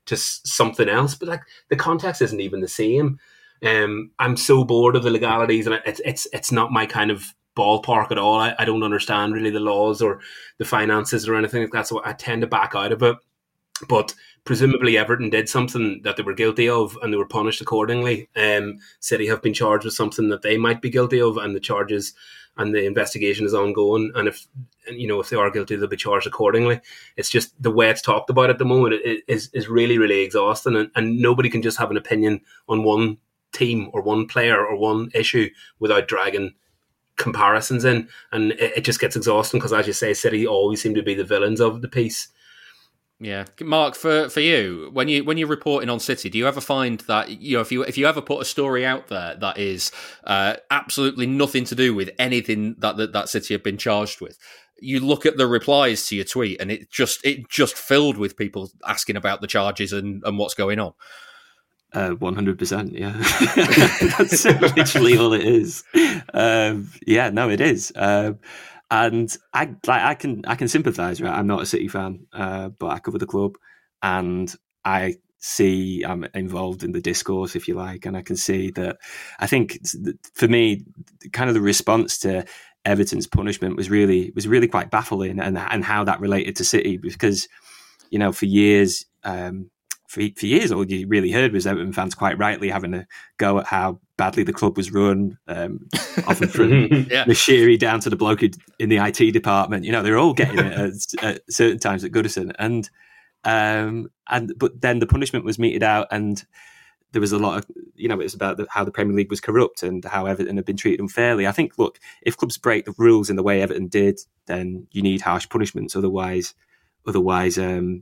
to something else. But like the context isn't even the same. Um, I'm so bored of the legalities, and it's it's it's not my kind of ballpark at all. I, I don't understand really the laws or the finances or anything like that, so I tend to back out of it. But presumably Everton did something that they were guilty of and they were punished accordingly. Um, City have been charged with something that they might be guilty of, and the charges and the investigation is ongoing. And if you know if they are guilty, they'll be charged accordingly. It's just the way it's talked about at the moment it is is really really exhausting, and, and nobody can just have an opinion on one team or one player or one issue without dragging comparisons in, and it, it just gets exhausting because, as you say, City always seem to be the villains of the piece. Yeah, Mark, for, for you, when you when you're reporting on City, do you ever find that you know if you if you ever put a story out there that is uh, absolutely nothing to do with anything that, that that City have been charged with, you look at the replies to your tweet and it just it just filled with people asking about the charges and, and what's going on? Uh, one hundred percent, yeah. That's literally all it is. Um, yeah, no, it is. Um, and I like I can I can sympathise, right? I'm not a City fan, uh, but I cover the club, and I see I'm involved in the discourse, if you like, and I can see that. I think for me, kind of the response to Everton's punishment was really was really quite baffling, and and how that related to City, because you know for years. Um, For, for years, all you really heard was Everton fans quite rightly having a go at how badly the club was run, um, often from yeah. Mashiri down to the bloke in the I T department. You know, they're all getting it at, at certain times at Goodison, and um, and but then the punishment was meted out, and there was a lot of you know it was about the, how the Premier League was corrupt and how Everton had been treated unfairly. I think, look, if clubs break the rules in the way Everton did, then you need harsh punishments. Otherwise, otherwise. Um,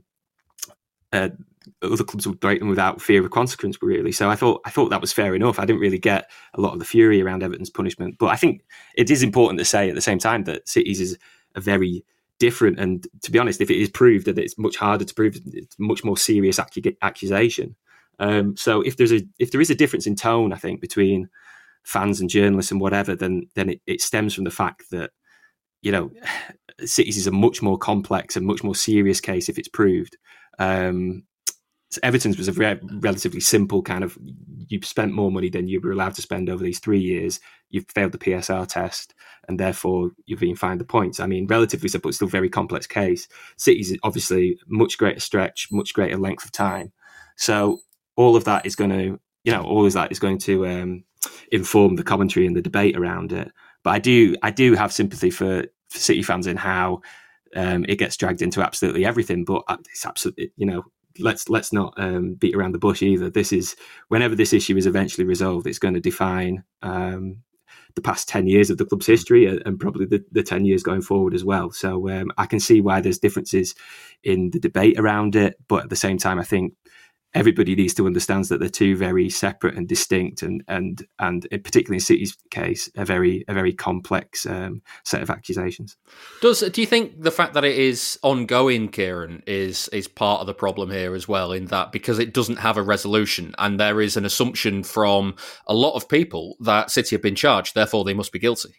uh, other clubs would break them without fear of consequence, really. So I thought I thought that was fair enough. I didn't really get a lot of the fury around Everton's punishment, but I think it is important to say at the same time that City's is a very different, and to be honest, if it is proved, that it's much harder to prove, it's a much more serious accu- accusation. Um, so if there's a if there is a difference in tone, I think between fans and journalists and whatever, then then it, it stems from the fact that you know City's is a much more complex and much more serious case if it's proved. Um, Everton's was a re- relatively simple kind of, you've spent more money than you were allowed to spend over these three years. You've failed the P S R test and therefore you've been fined the points. I mean, relatively simple, it's still a very complex case. City's obviously much greater stretch, much greater length of time. So all of that is going to, you know, all of that is going to um, inform the commentary and the debate around it. But I do, I do have sympathy for, for City fans in how um, it gets dragged into absolutely everything. But it's absolutely, you know, let's let's not um, beat around the bush either. This is, whenever this issue is eventually resolved, it's going to define um, the past ten years of the club's history and probably the, the ten years going forward as well. So um, I can see why there's differences in the debate around it, but at the same time, I think everybody needs to understand that they're two very separate and distinct, and and and particularly in City's case, a very a very complex um, set of accusations. Does do you think the fact that it is ongoing, Kieran, is is part of the problem here as well? In that, because it doesn't have a resolution, and there is an assumption from a lot of people that City have been charged, therefore they must be guilty.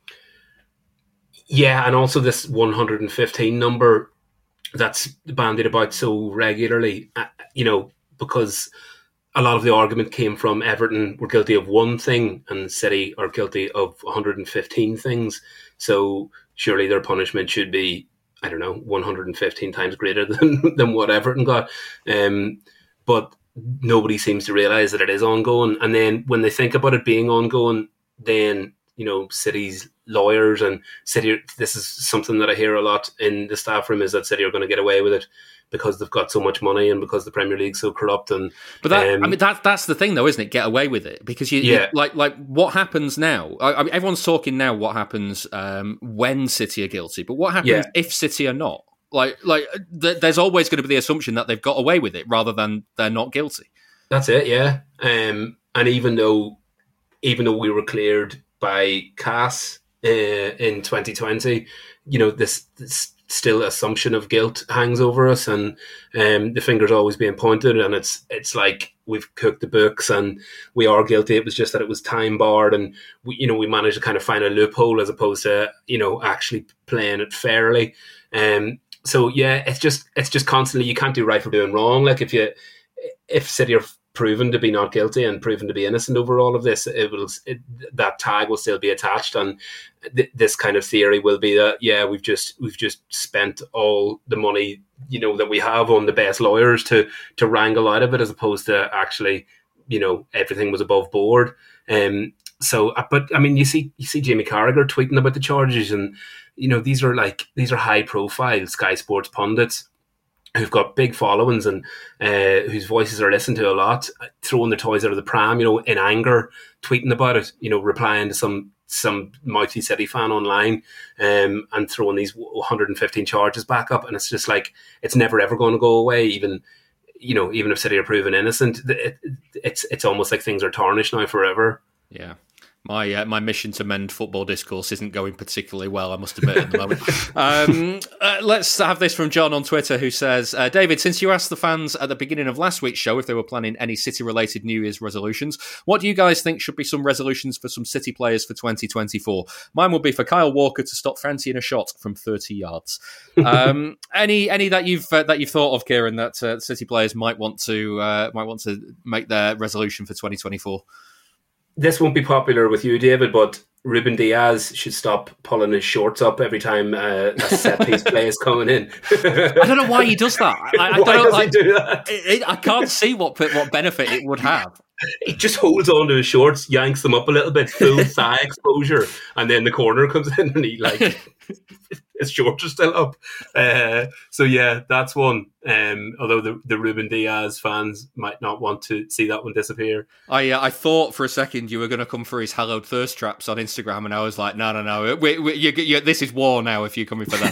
Yeah, and also this one hundred fifteen number that's bandied about so regularly, you know. Because a lot of the argument came from Everton were guilty of one thing and City are guilty of one hundred fifteen things. So surely their punishment should be, I don't know, one hundred fifteen times greater than, than what Everton got. Um, but nobody seems to realise that it is ongoing. And then when they think about it being ongoing, then, you know, City's lawyers and City, this is something that I hear a lot in the staff room, is that City are going to get away with it because they've got so much money and because the Premier League's so corrupt. And but that, um, I mean, that that's the thing, though, isn't it? Get away with it, because you, yeah. you like like what happens now? I, I mean, everyone's talking now. What happens um, when City are guilty? But what happens yeah. if City are not? Like like th- there's always going to be the assumption that they've got away with it rather than they're not guilty. That's it, yeah. Um, and even though even though we were cleared by C A S uh, in twenty twenty, you know, this, this still assumption of guilt hangs over us, and um, the finger's always being pointed, and it's it's like we've cooked the books and we are guilty. It was just that it was time barred, and we, you know, we managed to kind of find a loophole as opposed to, you know, actually playing it fairly. Um, so yeah, it's just it's just constantly, you can't do right for doing wrong. Like if you if City are proven to be not guilty and proven to be innocent over all of this, it will it, that tag will still be attached, and th- this kind of theory will be that yeah, we've just we've just spent all the money, you know, that we have on the best lawyers to to wrangle out of it, as opposed to actually, you know, everything was above board. Um, so, but I mean, you see you see Jamie Carragher tweeting about the charges, and you know, these are like these are high profile Sky Sports pundits who've got big followings and uh, whose voices are listened to a lot, throwing their toys out of the pram, you know, in anger, tweeting about it, you know, replying to some some mouthy City fan online, um, and throwing these one hundred fifteen charges back up. And it's just like, it's never ever going to go away. Even, you know, even if City are proven innocent, it, it's it's almost like things are tarnished now forever. Yeah. My uh, my mission to mend football discourse isn't going particularly well, I must admit, at the moment. um, uh, let's have this from John on Twitter, who says, uh, David, since you asked the fans at the beginning of last week's show if they were planning any City-related New Year's resolutions, what do you guys think should be some resolutions for some City players for twenty twenty-four? Mine would be for Kyle Walker to stop fancying a shot from thirty yards. Um, any any that you've uh, that you've thought of, Kieran, that uh, City players might want to uh, might want to make their resolution for twenty twenty-four? This won't be popular with you, David, but Ruben Diaz should stop pulling his shorts up every time uh, a set-piece play is coming in. I don't know why he does that. I, I why don't know, does I, he do that? It, it, I can't see what what benefit it would have. He just holds on to his shorts, yanks them up a little bit, full thigh exposure, and then the corner comes in and he like his shorts are still up. Uh, so yeah, that's one. Um, although the, the Ruben Diaz fans might not want to see that one disappear. I uh, I thought for a second you were going to come for his hallowed thirst traps on Instagram, and I was like, no, no, no, we, we, you, you, this is war now if you're coming for them.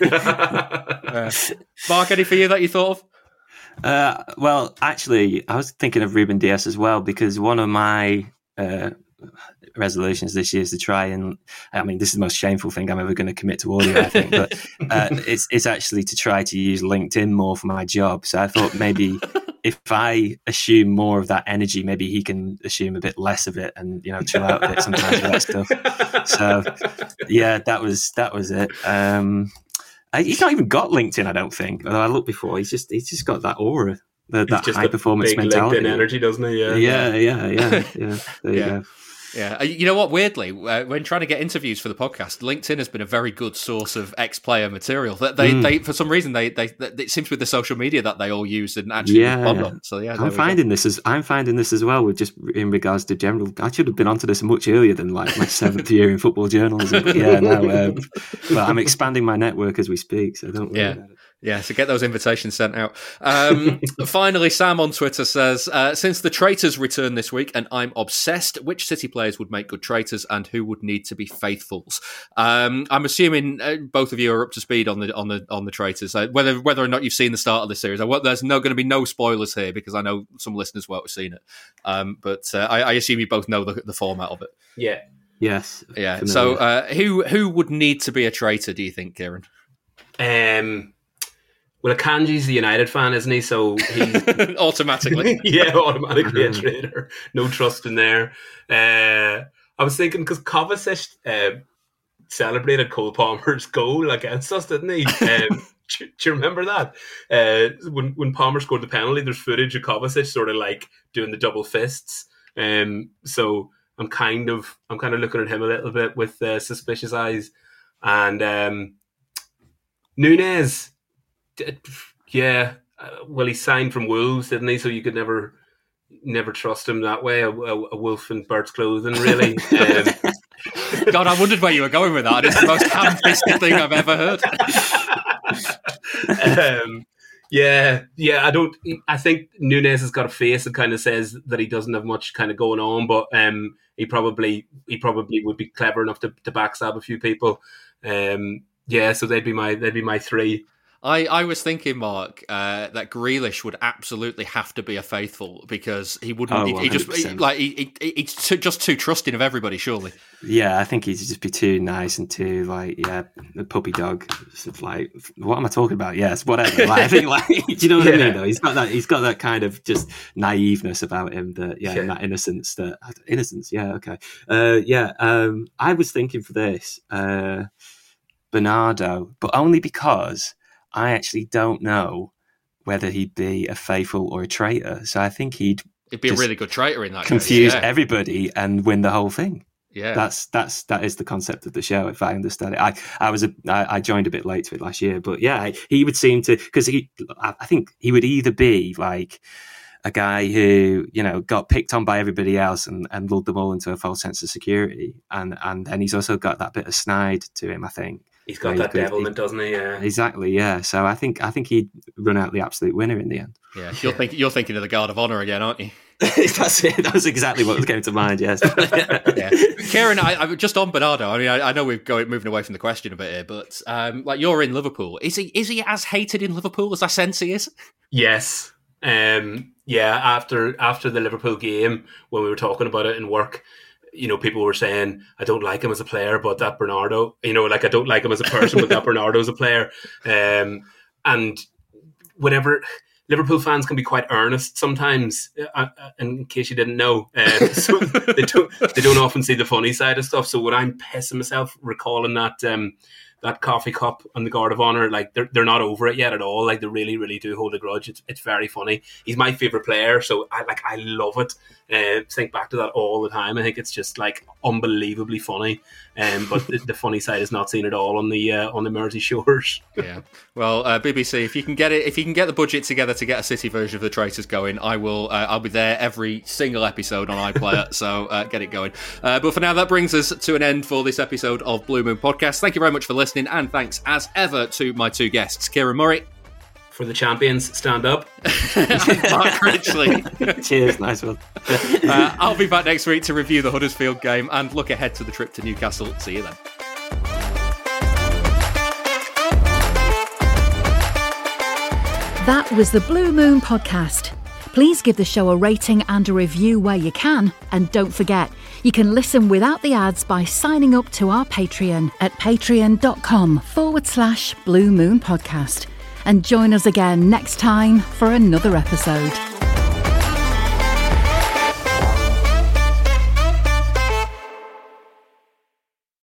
uh, Mark, any for you that you thought of? Uh, well, actually, I was thinking of Ruben Diaz as well, because one of my uh, resolutions this year is to try and, I mean, this is the most shameful thing I'm ever going to commit to audio, I think, but uh, it's it's actually to try to use LinkedIn more for my job. So I thought maybe if I assume more of that energy, maybe he can assume a bit less of it and, you know, chill out a bit sometimes with that stuff. So yeah, that was that was it. Um, I, he's not even got LinkedIn, I don't think. Although I looked before, he's just he's just got that aura, the, that high performance mentality, LinkedIn energy, doesn't he? Yeah, yeah, yeah, yeah. yeah. There yeah. you go. Yeah, you know what? Weirdly, uh, when trying to get interviews for the podcast, LinkedIn has been a very good source of ex-player material. That they, mm. they, for some reason, they, they, they, it seems with the social media that they all use and actually yeah. respond on. So yeah, I'm finding go. this as I'm finding this as well with just in regards to general. I should have been onto this much earlier than like my seventh year in football journalism. But yeah, no, um, but I'm expanding my network as we speak, so don't worry yeah. about it. Yeah, so get those invitations sent out. Um, finally, Sam on Twitter says, uh, since the traitors return this week and I'm obsessed, which City players would make good traitors and who would need to be faithfuls? Um, I'm assuming uh, both of you are up to speed on the on the on the traitors. Uh, whether whether or not you've seen the start of the series, I, there's no going to be no spoilers here because I know some listeners won't have seen it. Um, but uh, I, I assume you both know the, the format of it. Yeah. Yes. Yeah. Familiar. So uh, who who would need to be a traitor? Do you think, Kieran? Um. Well, Akanji's the United fan, isn't he? So he's automatically, yeah, automatically a traitor. No trust in there. Uh, I was thinking because Kovacic uh, celebrated Cole Palmer's goal against us, didn't he? Um, do, do you remember that? Uh, when when Palmer scored the penalty, there's footage of Kovacic sort of like doing the double fists. Um, so I'm kind of I'm kind of looking at him a little bit with uh, suspicious eyes, and um, Nunez. Yeah, uh, well, he signed from Wolves, didn't he? So you could never, never trust him that way. A, a, a wolf in bird's clothing, really. um, God, I wondered where you were going with that. It's the most ham-fisted thing I've ever heard. um, yeah, yeah. I don't. I think Nunez has got a face that kind of says that he doesn't have much kind of going on, but um, he probably he probably would be clever enough to, to backstab a few people. Um, yeah, so they'd be my they'd be my three. I, I was thinking, Mark, uh, that Grealish would absolutely have to be a faithful because he wouldn't. Oh, he, he just he, like he, he, he's too, just too trusting of everybody. Surely. Yeah, I think he'd just be too nice and too like yeah, a puppy dog. Sort of like, what am I talking about? Yes, whatever. Like, I think like, do you know what yeah. I mean? Though he's got that, he's got that kind of just naiveness about him. That yeah, yeah. And that innocence. That innocence. Yeah, okay. Uh, yeah, um, I was thinking for this uh, Bernardo, but only because I actually don't know whether he'd be a faithful or a traitor. So I think he'd he'd be a really good traitor in that. Confuse case, yeah. everybody and win the whole thing. Yeah, that's that's that is the concept of the show. If I understand it, I I was a I, I joined a bit late to it last year, but yeah, he would seem to because he I think he would either be like a guy who, you know, got picked on by everybody else and, and lulled them all into a false sense of security, and and then he's also got that bit of snide to him. I think. He's got that devilment, doesn't he? Yeah, exactly. Yeah, so I think I think he'd run out the absolute winner in the end. Yeah, you're yeah. thinking you're thinking of the Guard of Honor again, aren't you? That's it. That was exactly what came to mind. Yes. yeah. Kieran, I, I just on Bernardo. I mean, I, I know we're going moving away from the question a bit here, but um, like you're in Liverpool. Is he is he as hated in Liverpool as I sense he is? Yes. Um, yeah. After after the Liverpool game, when we were talking about it in work, you know, people were saying, I don't like him as a player, but that Bernardo, you know, like I don't like him as a person, but that Bernardo's a player. Um, and whatever, Liverpool fans can be quite earnest sometimes, uh, in case you didn't know. Uh, so they don't they don't often see the funny side of stuff. So when I'm pissing myself recalling that um, that coffee cup on the Guard of Honor, like they're they're not over it yet at all. Like they really, really do hold a grudge. It's it's very funny. He's my favourite player, so I like I love it. Uh, think back to that all the time. I think it's just like unbelievably funny. Um, but the, the funny side is not seen at all on the uh, on the Mersey shores. Yeah. Well, uh, B B C, if you can get it, if you can get the budget together to get a City version of The Traitors going, I will. Uh, I'll be there every single episode on iPlayer. so uh, get it going. Uh, but for now, that brings us to an end for this episode of Blue Moon Podcast. Thank you very much for listening, and thanks as ever to my two guests, Kieran Murray. For the champions, stand up. Mark Ridgely. Cheers, nice one. uh, I'll be back next week to review the Huddersfield game and look ahead to the trip to Newcastle. See you then. That was the Blue Moon Podcast. Please give the show a rating and a review where you can. And don't forget, you can listen without the ads by signing up to our Patreon at patreon.com forward slash Blue Moon Podcast. And join us again next time for another episode.